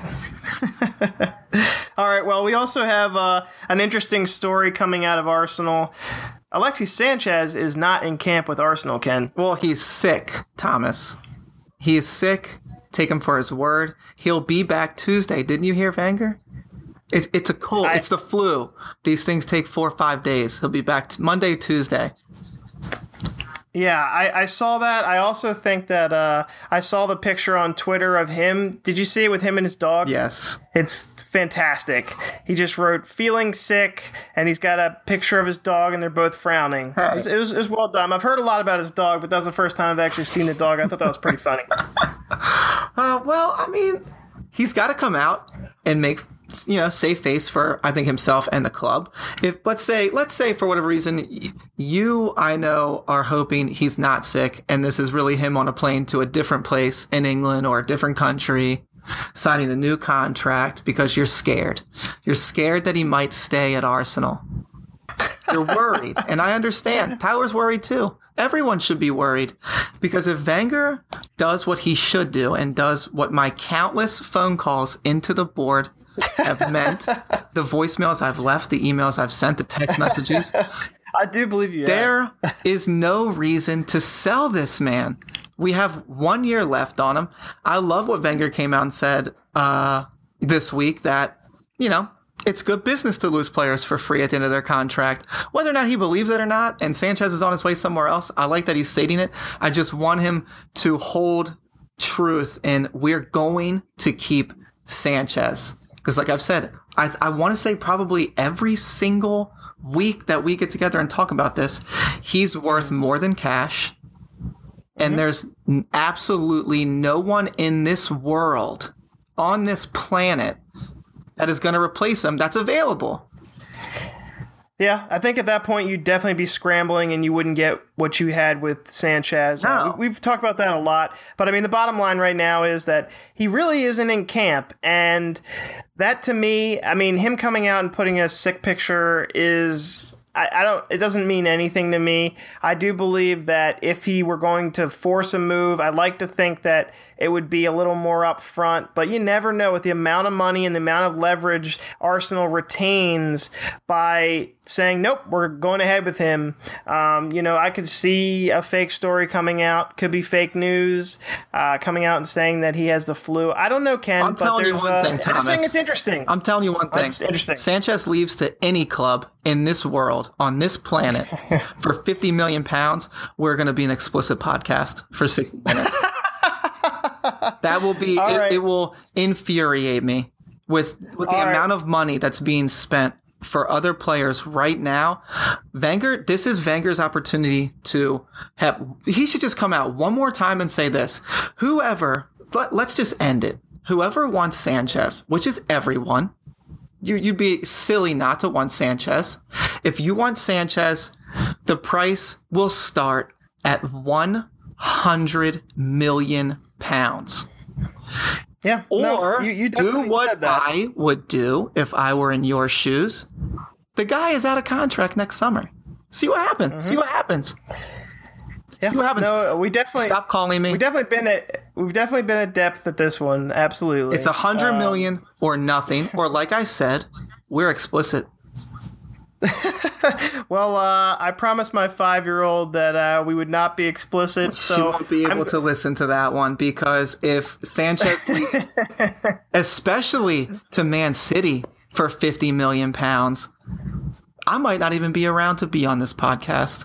All right. Well, we also have uh, an interesting story coming out of Arsenal. Alexis Sanchez is not in camp with Arsenal, Ken. Well, he's sick, Thomas. He is sick. Take him for his word. He'll be back Tuesday. Didn't you hear, Wenger? It's it's a cold. I, it's the flu. These things take four or five days. He'll be back t- Monday, Tuesday. Yeah, I, I saw that. I also think that uh, I saw the picture on Twitter of him. Did you see it with him and his dog? Yes. It's fantastic. He just wrote, feeling sick, and he's got a picture of his dog, and they're both frowning. Hey. It, was, it, was, it was well done. I've heard a lot about his dog, but that was the first time I've actually seen the dog. I thought that was pretty funny. uh, well, I mean, he's got to come out and make... you know, save face for, I think, himself and the club. If let's say, let's say for whatever reason, you, I know, are hoping he's not sick and this is really him on a plane to a different place in England or a different country, signing a new contract because you're scared. You're scared that he might stay at Arsenal. You're worried. And I understand. Tyler's worried too. Everyone should be worried because if Wenger does what he should do and does what my countless phone calls into the board have meant, the voicemails I've left, the emails I've sent, the text messages. I do believe you. There yeah. is no reason to sell this man. We have one year left on him. I love what Wenger came out and said uh, this week that, you know, it's good business to lose players for free at the end of their contract. Whether or not he believes it or not, and Sanchez is on his way somewhere else, I like that he's stating it. I just want him to hold truth in we're going to keep Sanchez. Because like I've said, I, I want to say probably every single week that we get together and talk about this, he's worth more than cash. And mm-hmm. there's absolutely no one in this world, on this planet, that is going to replace him that's available. Yeah, I think at that point you'd definitely be scrambling and you wouldn't get what you had with Sanchez. No. Uh, we, we've talked about that a lot. But, I mean, the bottom line right now is that he really isn't in camp. And that, to me, I mean, him coming out and putting a sick picture is... I, I don't. It doesn't mean anything to me. I do believe that if he were going to force a move, I'd like to think that it would be a little more upfront. But you never know with the amount of money and the amount of leverage Arsenal retains by saying, nope, we're going ahead with him. Um, you know, I could see a fake story coming out. Could be fake news uh, coming out and saying that he has the flu. I don't know, Ken. I'm but telling you there's, one uh, thing, Thomas. I'm saying it's interesting. I'm telling you one thing. It's interesting. Sanchez leaves to any club in this world, on this planet, for fifty million pounds, we're going to be an explicit podcast for sixty minutes. That will be, it, right. it will infuriate me with, with the All amount right. of money that's being spent for other players right now. Wenger, this is Wenger's opportunity to have, he should just come out one more time and say this. Whoever, let, let's just end it. Whoever wants Sanchez, which is everyone, You, you'd be silly not to want Sanchez. If you want Sanchez, the price will start at one hundred million pounds. Yeah. Or no, you, you do definitely what said that. I would do if I were in your shoes. The guy is out of contract next summer. See what happens. Mm-hmm. See what happens. Yeah, See what happens. No, we definitely Stop calling me. We definitely been at we've definitely been at depth at this one. Absolutely, It's a hundred um, million or nothing. Or like I said, we're explicit. Well, uh, I promised my five-year-old that uh, we would not be explicit. So she won't be able I'm, to listen to that one because if Sanchez, especially to Man City for fifty million pounds, I might not even be around to be on this podcast.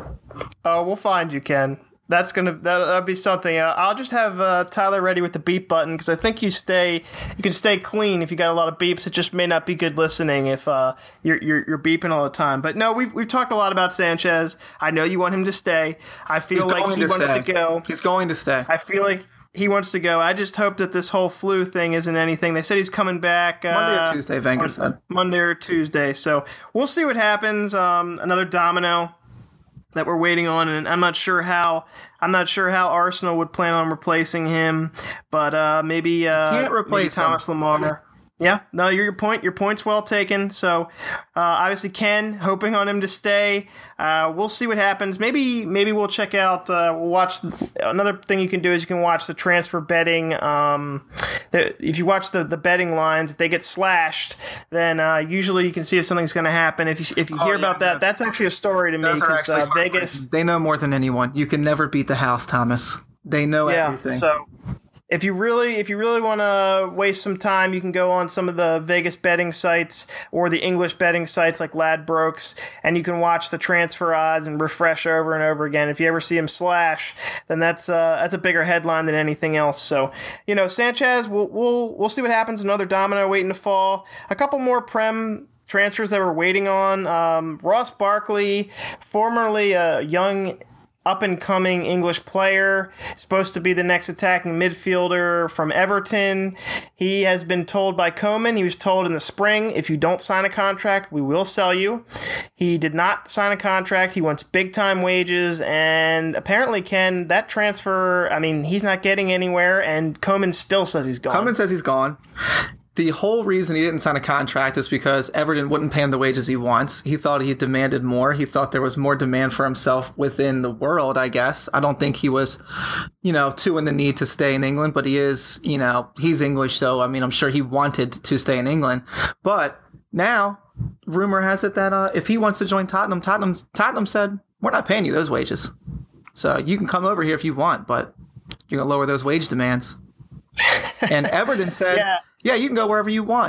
Oh, we'll find you, Ken. That's gonna that, that'll be something. Uh, I'll just have uh, Tyler ready with the beep button because I think you stay you can stay clean if you got a lot of beeps. It just may not be good listening if uh, you're, you're you're beeping all the time. But no, we've we've talked a lot about Sanchez. I know you want him to stay. I feel He's like going he to wants stay. to go. He's going to stay. I feel like he wants to go. I just hope that this whole flu thing isn't anything. They said he's coming back uh, Monday or Tuesday, Wenger on said. Monday or Tuesday. So we'll see what happens. Um, another domino that we're waiting on, and I'm not sure how. I'm not sure how Arsenal would plan on replacing him, but uh, maybe uh, Can't replace maybe Thomas him. Lamar. Yeah, no, your your point. Your point's well taken. So, uh, obviously, Ken hoping on him to stay. Uh, we'll see what happens. Maybe maybe we'll check out. Uh, we'll watch another thing you can do is you can watch the transfer betting. Um, the, if you watch the, the betting lines, if they get slashed, then uh, usually you can see if something's going to happen. If you if you Oh, hear yeah, about that, yeah. that's actually a story to me Those are because actually uh, Vegas. They know more than anyone. You can never beat the house, Thomas. They know Yeah, everything. so if you really if you really want to waste some time, you can go on some of the Vegas betting sites or the English betting sites like Ladbrokes, and you can watch the transfer odds and refresh over and over again. If you ever see him slash, then that's uh, that's a bigger headline than anything else. So, you know, Sanchez, we'll we'll we'll see what happens. Another domino waiting to fall. A couple more Prem transfers that we're waiting on. Um, Ross Barkley, formerly a young up-and-coming English player, supposed to be the next attacking midfielder from Everton. He has been told by Koeman, he was told in the spring, if you don't sign a contract, we will sell you. He did not sign a contract. He wants big-time wages, and apparently, Ken, that transfer, I mean, he's not getting anywhere, and Koeman still says he's gone. Koeman says he's gone. The whole reason he didn't sign a contract is because Everton wouldn't pay him the wages he wants. He thought he demanded more. He thought there was more demand for himself within the world, I guess. I don't think he was, you know, too in the need to stay in England, but he is, you know, he's English, so, I mean, I'm sure he wanted to stay in England. But now, rumor has it that uh, if he wants to join Tottenham, Tottenham, Tottenham said, we're not paying you those wages. So you can come over here if you want, but you're going to lower those wage demands. And Everton said, Yeah. yeah, you can go wherever you want.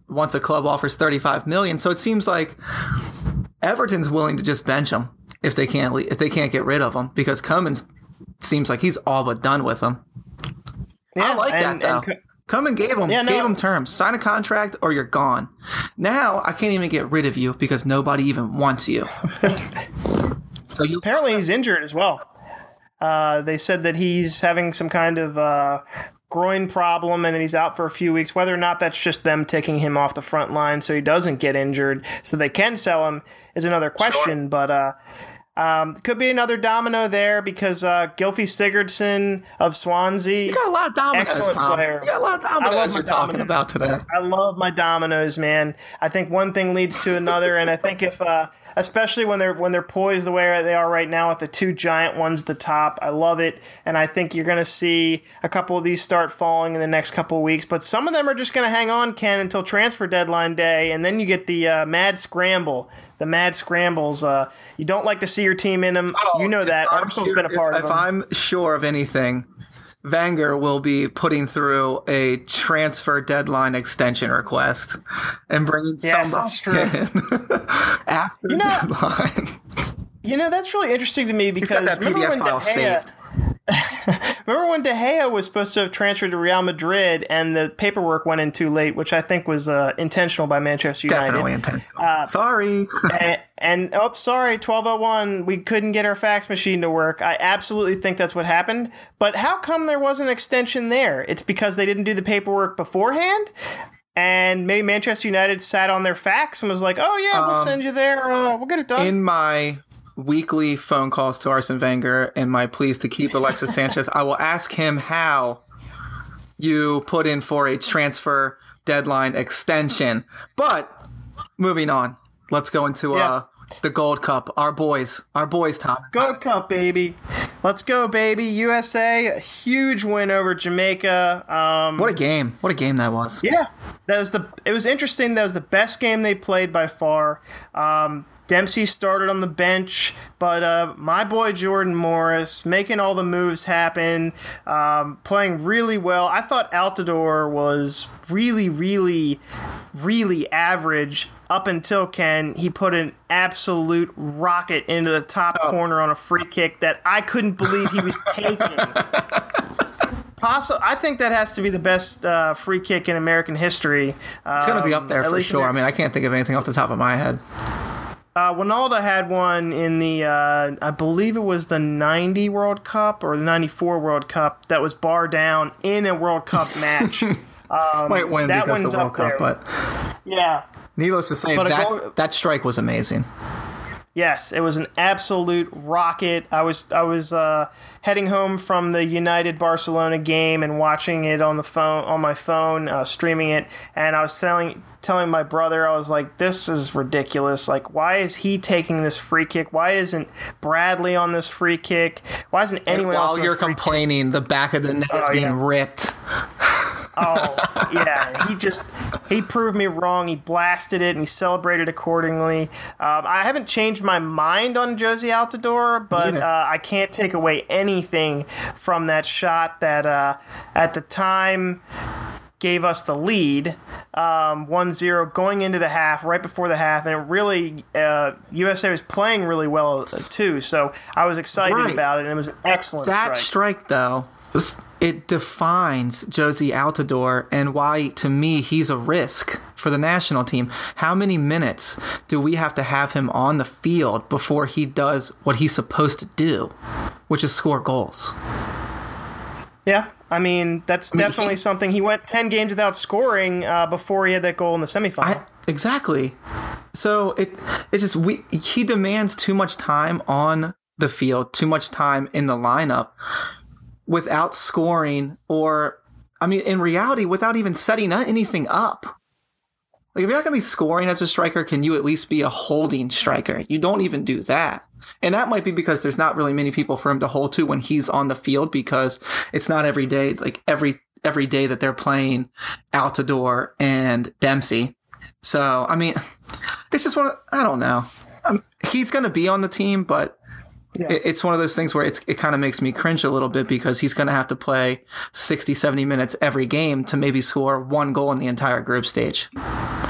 once a club offers thirty-five million dollars. So it seems like Everton's willing to just bench him if they can't le- if they can't get rid of him, because Koeman seems like he's all but done with him. Yeah, I like and, that though. And, Koeman gave him yeah, no. gave him terms. Sign a contract or you're gone. Now I can't even get rid of you because nobody even wants you. So you apparently he's injured as well. Uh, they said that he's having some kind of uh, groin problem and he's out for a few weeks. Whether or not that's just them taking him off the front line so he doesn't get injured, so they can sell him, is another question. Sure. But uh, um, could be another domino there because uh, Gylfi Sigurdsson of Swansea. You got a lot of dominoes, excellent Tom. player. You got a lot of dominoes you're talking about today. I love my dominoes, man. I think one thing leads to another, and I think if. Uh, Especially when they're when they're poised the way they are right now with the two giant ones at the top. I love it. And I think you're going to see a couple of these start falling in the next couple of weeks. But some of them are just going to hang on, Ken, until transfer deadline day. And then you get the uh, mad scramble. The mad scrambles. Uh, you don't like to see your team in them. Oh, you know that. Arsenal's been a part if, of them. If I'm sure of anything, Wenger will be putting through a transfer deadline extension request and bringing yes, that's true. in after you know, the deadline. You know, that's really interesting to me because He's got that P D F file saved. Remember when De Gea was supposed to have transferred to Real Madrid and the paperwork went in too late, which I think was uh, intentional by Manchester United. Definitely intentional. Uh, sorry. and, and, oh, sorry, twelve oh one, we couldn't get our fax machine to work. I absolutely think that's what happened. But how come there was an extension there? It's because they didn't do the paperwork beforehand? And maybe Manchester United sat on their fax and was like, oh, yeah, we'll um, send you there. Uh, we'll get it done. In my weekly phone calls to Arsene Wenger and my pleas to keep Alexis Sanchez, I will ask him how you put in for a transfer deadline extension. But moving on, let's go into yeah. uh, the Gold Cup. Our boys, our boys, Tom. Gold Cup, baby. Let's go, baby. U S A, a huge win over Jamaica. Um, what a game. What a game that was. Yeah. That was the. It was interesting. That was the best game they played by far. Um, Dempsey started on the bench, but uh, my boy Jordan Morris making all the moves happen, um, playing really well. I thought Altidore was really, really, really average up until Ken. He put an absolute rocket into the top oh. corner on a free kick that I couldn't believe he was taking. Possible, I think that has to be the best uh, free kick in American history. Um, it's going to be up there for sure. I mean, I can't think of anything off the top of my head. Uh, Wijnaldum had one in the, uh, I believe it was the ninety World Cup or the ninety-four World Cup that was bar down in a World Cup match. Um, Might win that because of the World Cup, there. but yeah. Needless to say, that, goal, that strike was amazing. Yes, it was an absolute rocket. I was I was uh, heading home from the United Barcelona game and watching it on the phone on my phone, uh, streaming it, and I was telling. telling my brother, I was like, this is ridiculous. Like, why is he taking this free kick? Why isn't Bradley on this free kick? Why isn't anyone and else on this free kick? While you're complaining, the back of the net is oh, being yeah. ripped. Oh, yeah. He just, he proved me wrong. He blasted it and he celebrated accordingly. Um, I haven't changed my mind on Jozy Altidore, but uh, I can't take away anything from that shot that uh, at the time gave us the lead, um, one zero going into the half, right before the half, and it really, uh, U S A was playing really well, uh, too, so I was excited right. about it, and it was an excellent that strike. strike, though, it defines Jozy Altidore and why, to me, he's a risk for the national team. How many minutes do we have to have him on the field before he does what he's supposed to do, which is score goals? Yeah, I mean, that's I mean, definitely he, something. He went ten games without scoring uh, before he had that goal in the semifinal. I, exactly. So it it's just we he demands too much time on the field, too much time in the lineup without scoring, or I mean, in reality, without even setting anything up. Like, if you're not going to be scoring as a striker, can you at least be a holding striker? You don't even do that. And that might be because there's not really many people for him to hold to when he's on the field, because it's not every day, like every every day that they're playing Altidore and Dempsey. So, I mean, it's just one of, I don't know. Um, he's going to be on the team, but yeah. it, it's one of those things where it's, it kind of makes me cringe a little bit, because he's going to have to play sixty, seventy minutes every game to maybe score one goal in the entire group stage.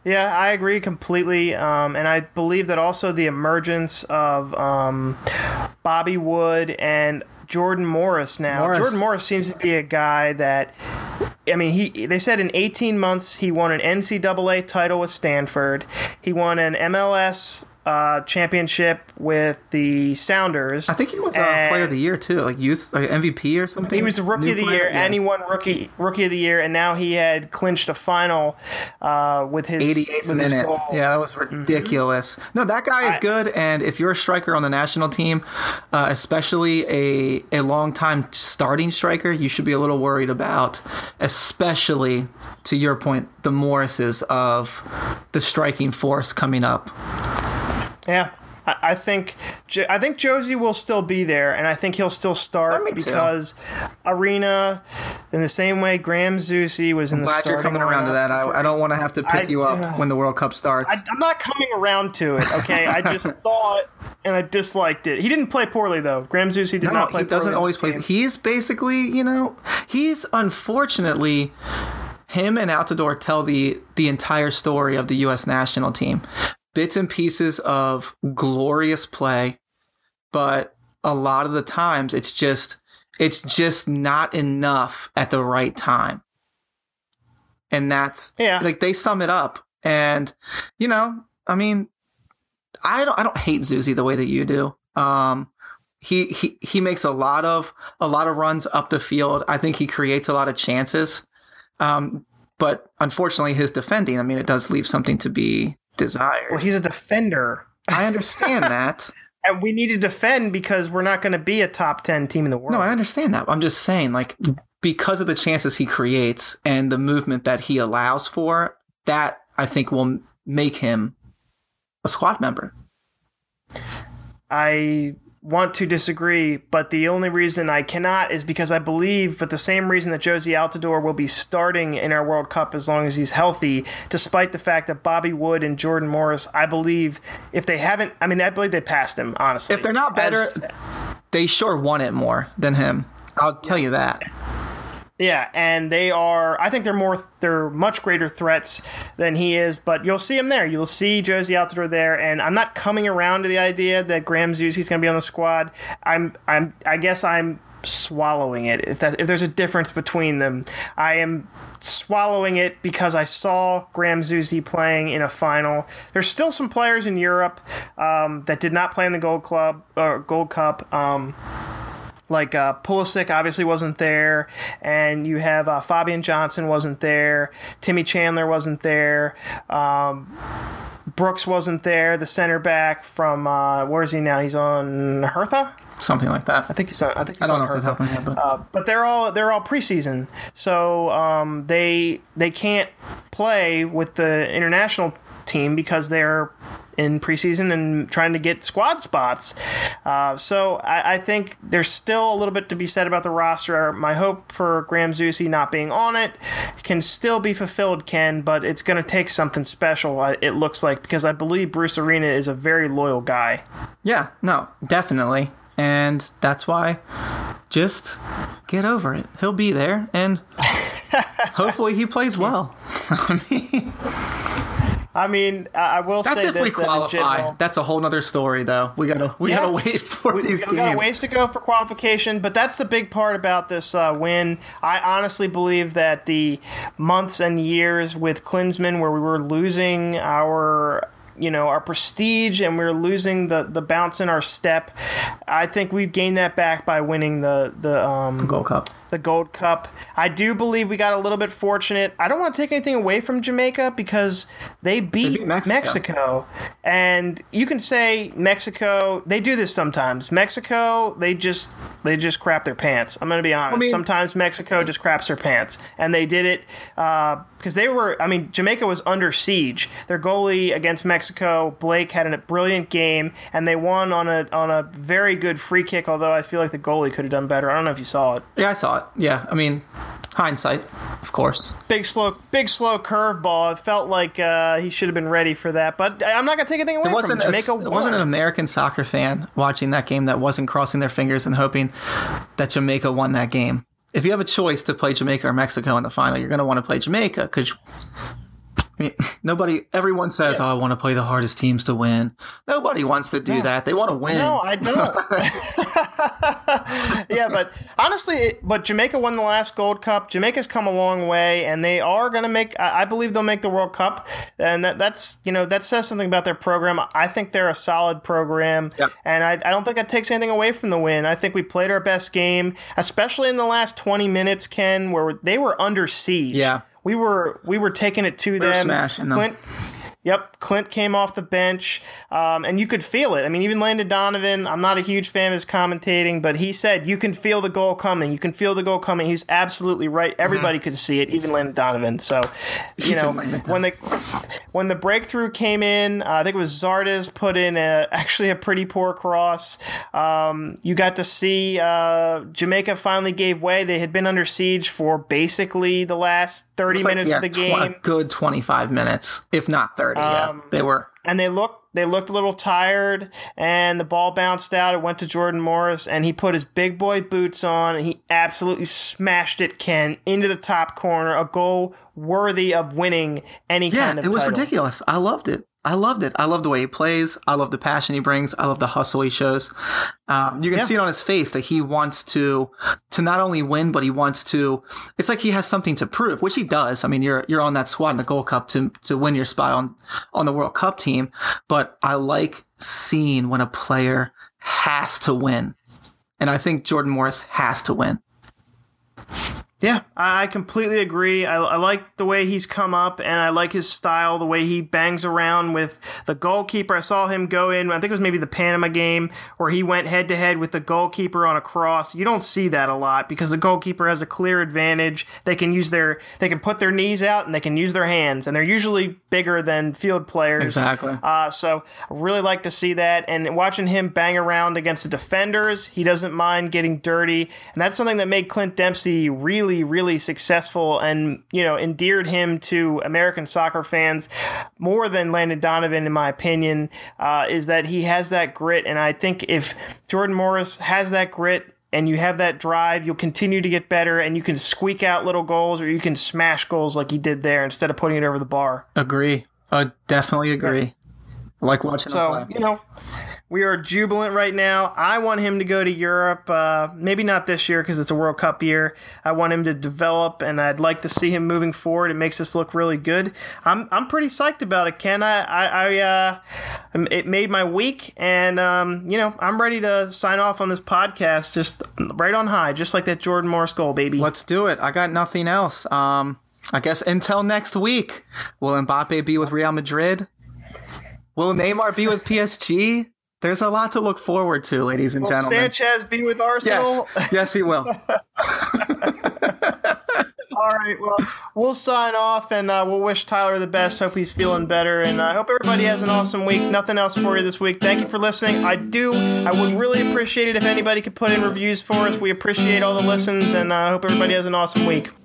Yeah, I agree completely. Um, and I believe that also the emergence of um, Bobby Wood and Jordan Morris now. Morris. Jordan Morris seems to be a guy that, I mean, he they said in eighteen months he won an N C double A title with Stanford. He won an M L S uh, championship with the Sounders. I think he was a uh, player of the year too, like youth, like M V P or something. He was the rookie New of the player, year, yeah. and he won rookie rookie of the year, and now he had clinched a final uh, with his eighty-eighth with minute. His goal. Yeah, that was ridiculous. Mm-hmm. No, that guy is I, good, and if you're a striker on the national team, uh, especially a a long time starting striker, you should be a little worried about, especially to your point, the Morrises of the striking force coming up. Yeah. I think I think Josie will still be there, and I think he'll still start oh, because Arena, in the same way Graham Zusi was in I'm the glad you're coming around to that. I, I don't want to have to pick I, you up uh, when the World Cup starts. I, I'm not coming around to it, okay? I just saw it, and I disliked it. He didn't play poorly, though. Graham Zusi did no, not play poorly. he doesn't always play. He's basically, you know, he's unfortunately... Him and Altidore tell the, the entire story of the U S national team. Bits and pieces of glorious play, but a lot of the times it's just it's just not enough at the right time. And that's yeah. like they sum it up. And you know, I mean, I don't I don't hate Zusi the way that you do. Um he he he makes a lot of a lot of runs up the field. I think he creates a lot of chances. Um but unfortunately his defending, I mean, it does leave something to be desired. Well, he's a defender. I understand that. And we need to defend because we're not going to be a top ten team in the world. No, I understand that. I'm just saying, like, because of the chances he creates and the movement that he allows for, that I think will make him a squad member. I want to disagree, but the only reason I cannot is because I believe, but the same reason that Josie Altidore will be starting in our World Cup as long as he's healthy, despite the fact that Bobby Wood and Jordan Morris, I believe, if they haven't, I mean, I believe they passed him, honestly. If they're not better, as, they sure want it more than him. I'll tell you that. Yeah, and they are, I think they're more, they're much greater threats than he is, but you'll see him there. You'll see Josie Altidore there, and I'm not coming around to the idea that Graham Zusi's going to be on the squad. I'm, I'm, I guess I'm swallowing it, if that, if there's a difference between them. I am swallowing it because I saw Graham Zusi playing in a final. There's still some players in Europe um, that did not play in the Gold Club, or Gold Cup, um, Like uh, Pulisic obviously wasn't there, and you have uh, Fabian Johnson wasn't there, Timmy Chandler wasn't there, um, Brooks wasn't there, the center back from uh, where is he now? He's on Hertha, something like that. I think he's on. I think he's I don't on know if that's Hertha. happening, but uh, but they're all they're all preseason, so um, they they can't play with the international team because they're in preseason and trying to get squad spots. Uh, so I, I think there's still a little bit to be said about the roster. My hope for Graham Zusi not being on it can still be fulfilled, Ken, but it's going to take something special, it looks like, because I believe Bruce Arena is a very loyal guy. Yeah, no, definitely. And that's why just get over it. He'll be there, and hopefully he plays well. I mean... I mean, I will That's say if this. we qualify. That general, that's a whole other story, though. We gotta we yeah, gotta wait for we, these we games. got ways to go for qualification, but that's the big part about this uh, win. I honestly believe that the months and years with Klinsmann, where we were losing our, you know, our prestige and we were losing the, the bounce in our step, I think we've gained that back by winning the the um, Gold Cup. The Gold Cup. I do believe we got a little bit fortunate. I don't want to take anything away from Jamaica because they beat, they beat Mexico. Mexico. And you can say Mexico, they do this sometimes. Mexico, they just they just crap their pants. I'm going to be honest. I mean, sometimes Mexico just craps their pants. And they did it uh, because they were, I mean, Jamaica was under siege. Their goalie against Mexico, Blake, had a brilliant game, and they won on a on a very good free kick, although I feel like the goalie could have done better. I don't know if you saw it. Yeah, I saw it. Yeah, I mean, hindsight, of course. Big slow, big slow curveball. It felt like uh, he should have been ready for that. But I'm not gonna take anything away from Jamaica. There wasn't an American soccer fan watching that game that wasn't crossing their fingers and hoping that Jamaica won that game. If you have a choice to play Jamaica or Mexico in the final, you're gonna want to play Jamaica because I mean, nobody, everyone says, yeah. oh, I want to play the hardest teams to win. Nobody wants to do yeah. that. They want to win. No, I don't. yeah, but honestly, it, but Jamaica won the last Gold Cup. Jamaica's come a long way, and they are going to make, I believe they'll make the World Cup. And that, that's, you know, that says something about their program. I think they're a solid program. Yep. And I, I don't think that takes anything away from the win. I think we played our best game, especially in the last twenty minutes, Ken, where they were under siege. Yeah. We were we were taking it to we them. Smashing Clint, them. Yep, Clint came off the bench, um, and you could feel it. I mean, even Landon Donovan, I'm not a huge fan of his commentating, but he said, you can feel the goal coming. You can feel the goal coming. He's absolutely right. Everybody mm-hmm. could see it, even Landon Donovan. So, you know, when the when the breakthrough came in, uh, I think it was Zardes put in a, actually a pretty poor cross. Um, you got to see uh, Jamaica finally gave way. They had been under siege for basically the last thirty like, minutes yeah, of the game. A good twenty-five minutes, if not thirty. Yeah, um, they were. And they looked they looked a little tired, and the ball bounced out. It went to Jordan Morris, and he put his big boy boots on, and he absolutely smashed it, Ken, into the top corner, a goal worthy of winning any yeah, kind of it was title. ridiculous. I loved it. I loved it. I love the way he plays. I love the passion he brings. I love the hustle he shows. Um, you can yeah. see it on his face that he wants to to not only win, but he wants to. It's like he has something to prove, which he does. I mean, you're you're on that squad in the Gold Cup to to win your spot on on the World Cup team. But I like seeing when a player has to win, and I think Jordan Morris has to win. Yeah, I completely agree. I, I like the way he's come up, and I like his style, the way he bangs around with the goalkeeper. I saw him go in, I think it was maybe the Panama game, where he went head-to-head with the goalkeeper on a cross. You don't see that a lot because the goalkeeper has a clear advantage. They can use their, they can put their knees out, and they can use their hands, and they're usually bigger than field players. Exactly. Uh, so I really like to see that, and watching him bang around against the defenders, he doesn't mind getting dirty, and that's something that made Clint Dempsey really Really, really successful and, you know, endeared him to American soccer fans more than Landon Donovan, in my opinion, uh, is that he has that grit. And I think if Jordan Morris has that grit and you have that drive, you'll continue to get better and you can squeak out little goals or you can smash goals like he did there instead of putting it over the bar. Agree. I definitely agree. Yeah. I like watching so, him play. You know, we are jubilant right now. I want him to go to Europe. Uh, maybe not this year because it's a World Cup year. I want him to develop, and I'd like to see him moving forward. It makes us look really good. I'm I'm pretty psyched about it, Ken. I I, I uh, it made my week, and um, you know, I'm ready to sign off on this podcast, just right on high, just like that Jordan Morris goal, baby. Let's do it. I got nothing else. Um, I guess until next week, will Mbappe be with Real Madrid? Will Neymar be with P S G? There's a lot to look forward to, ladies and will gentlemen. Sanchez be with Arsenal? Yes, yes he will. All right, well, we'll sign off, and uh, we'll wish Tyler the best. Hope he's feeling better, and I uh, hope everybody has an awesome week. Nothing else for you this week. Thank you for listening. I do. I would really appreciate it if anybody could put in reviews for us. We appreciate all the listens, and I uh, hope everybody has an awesome week.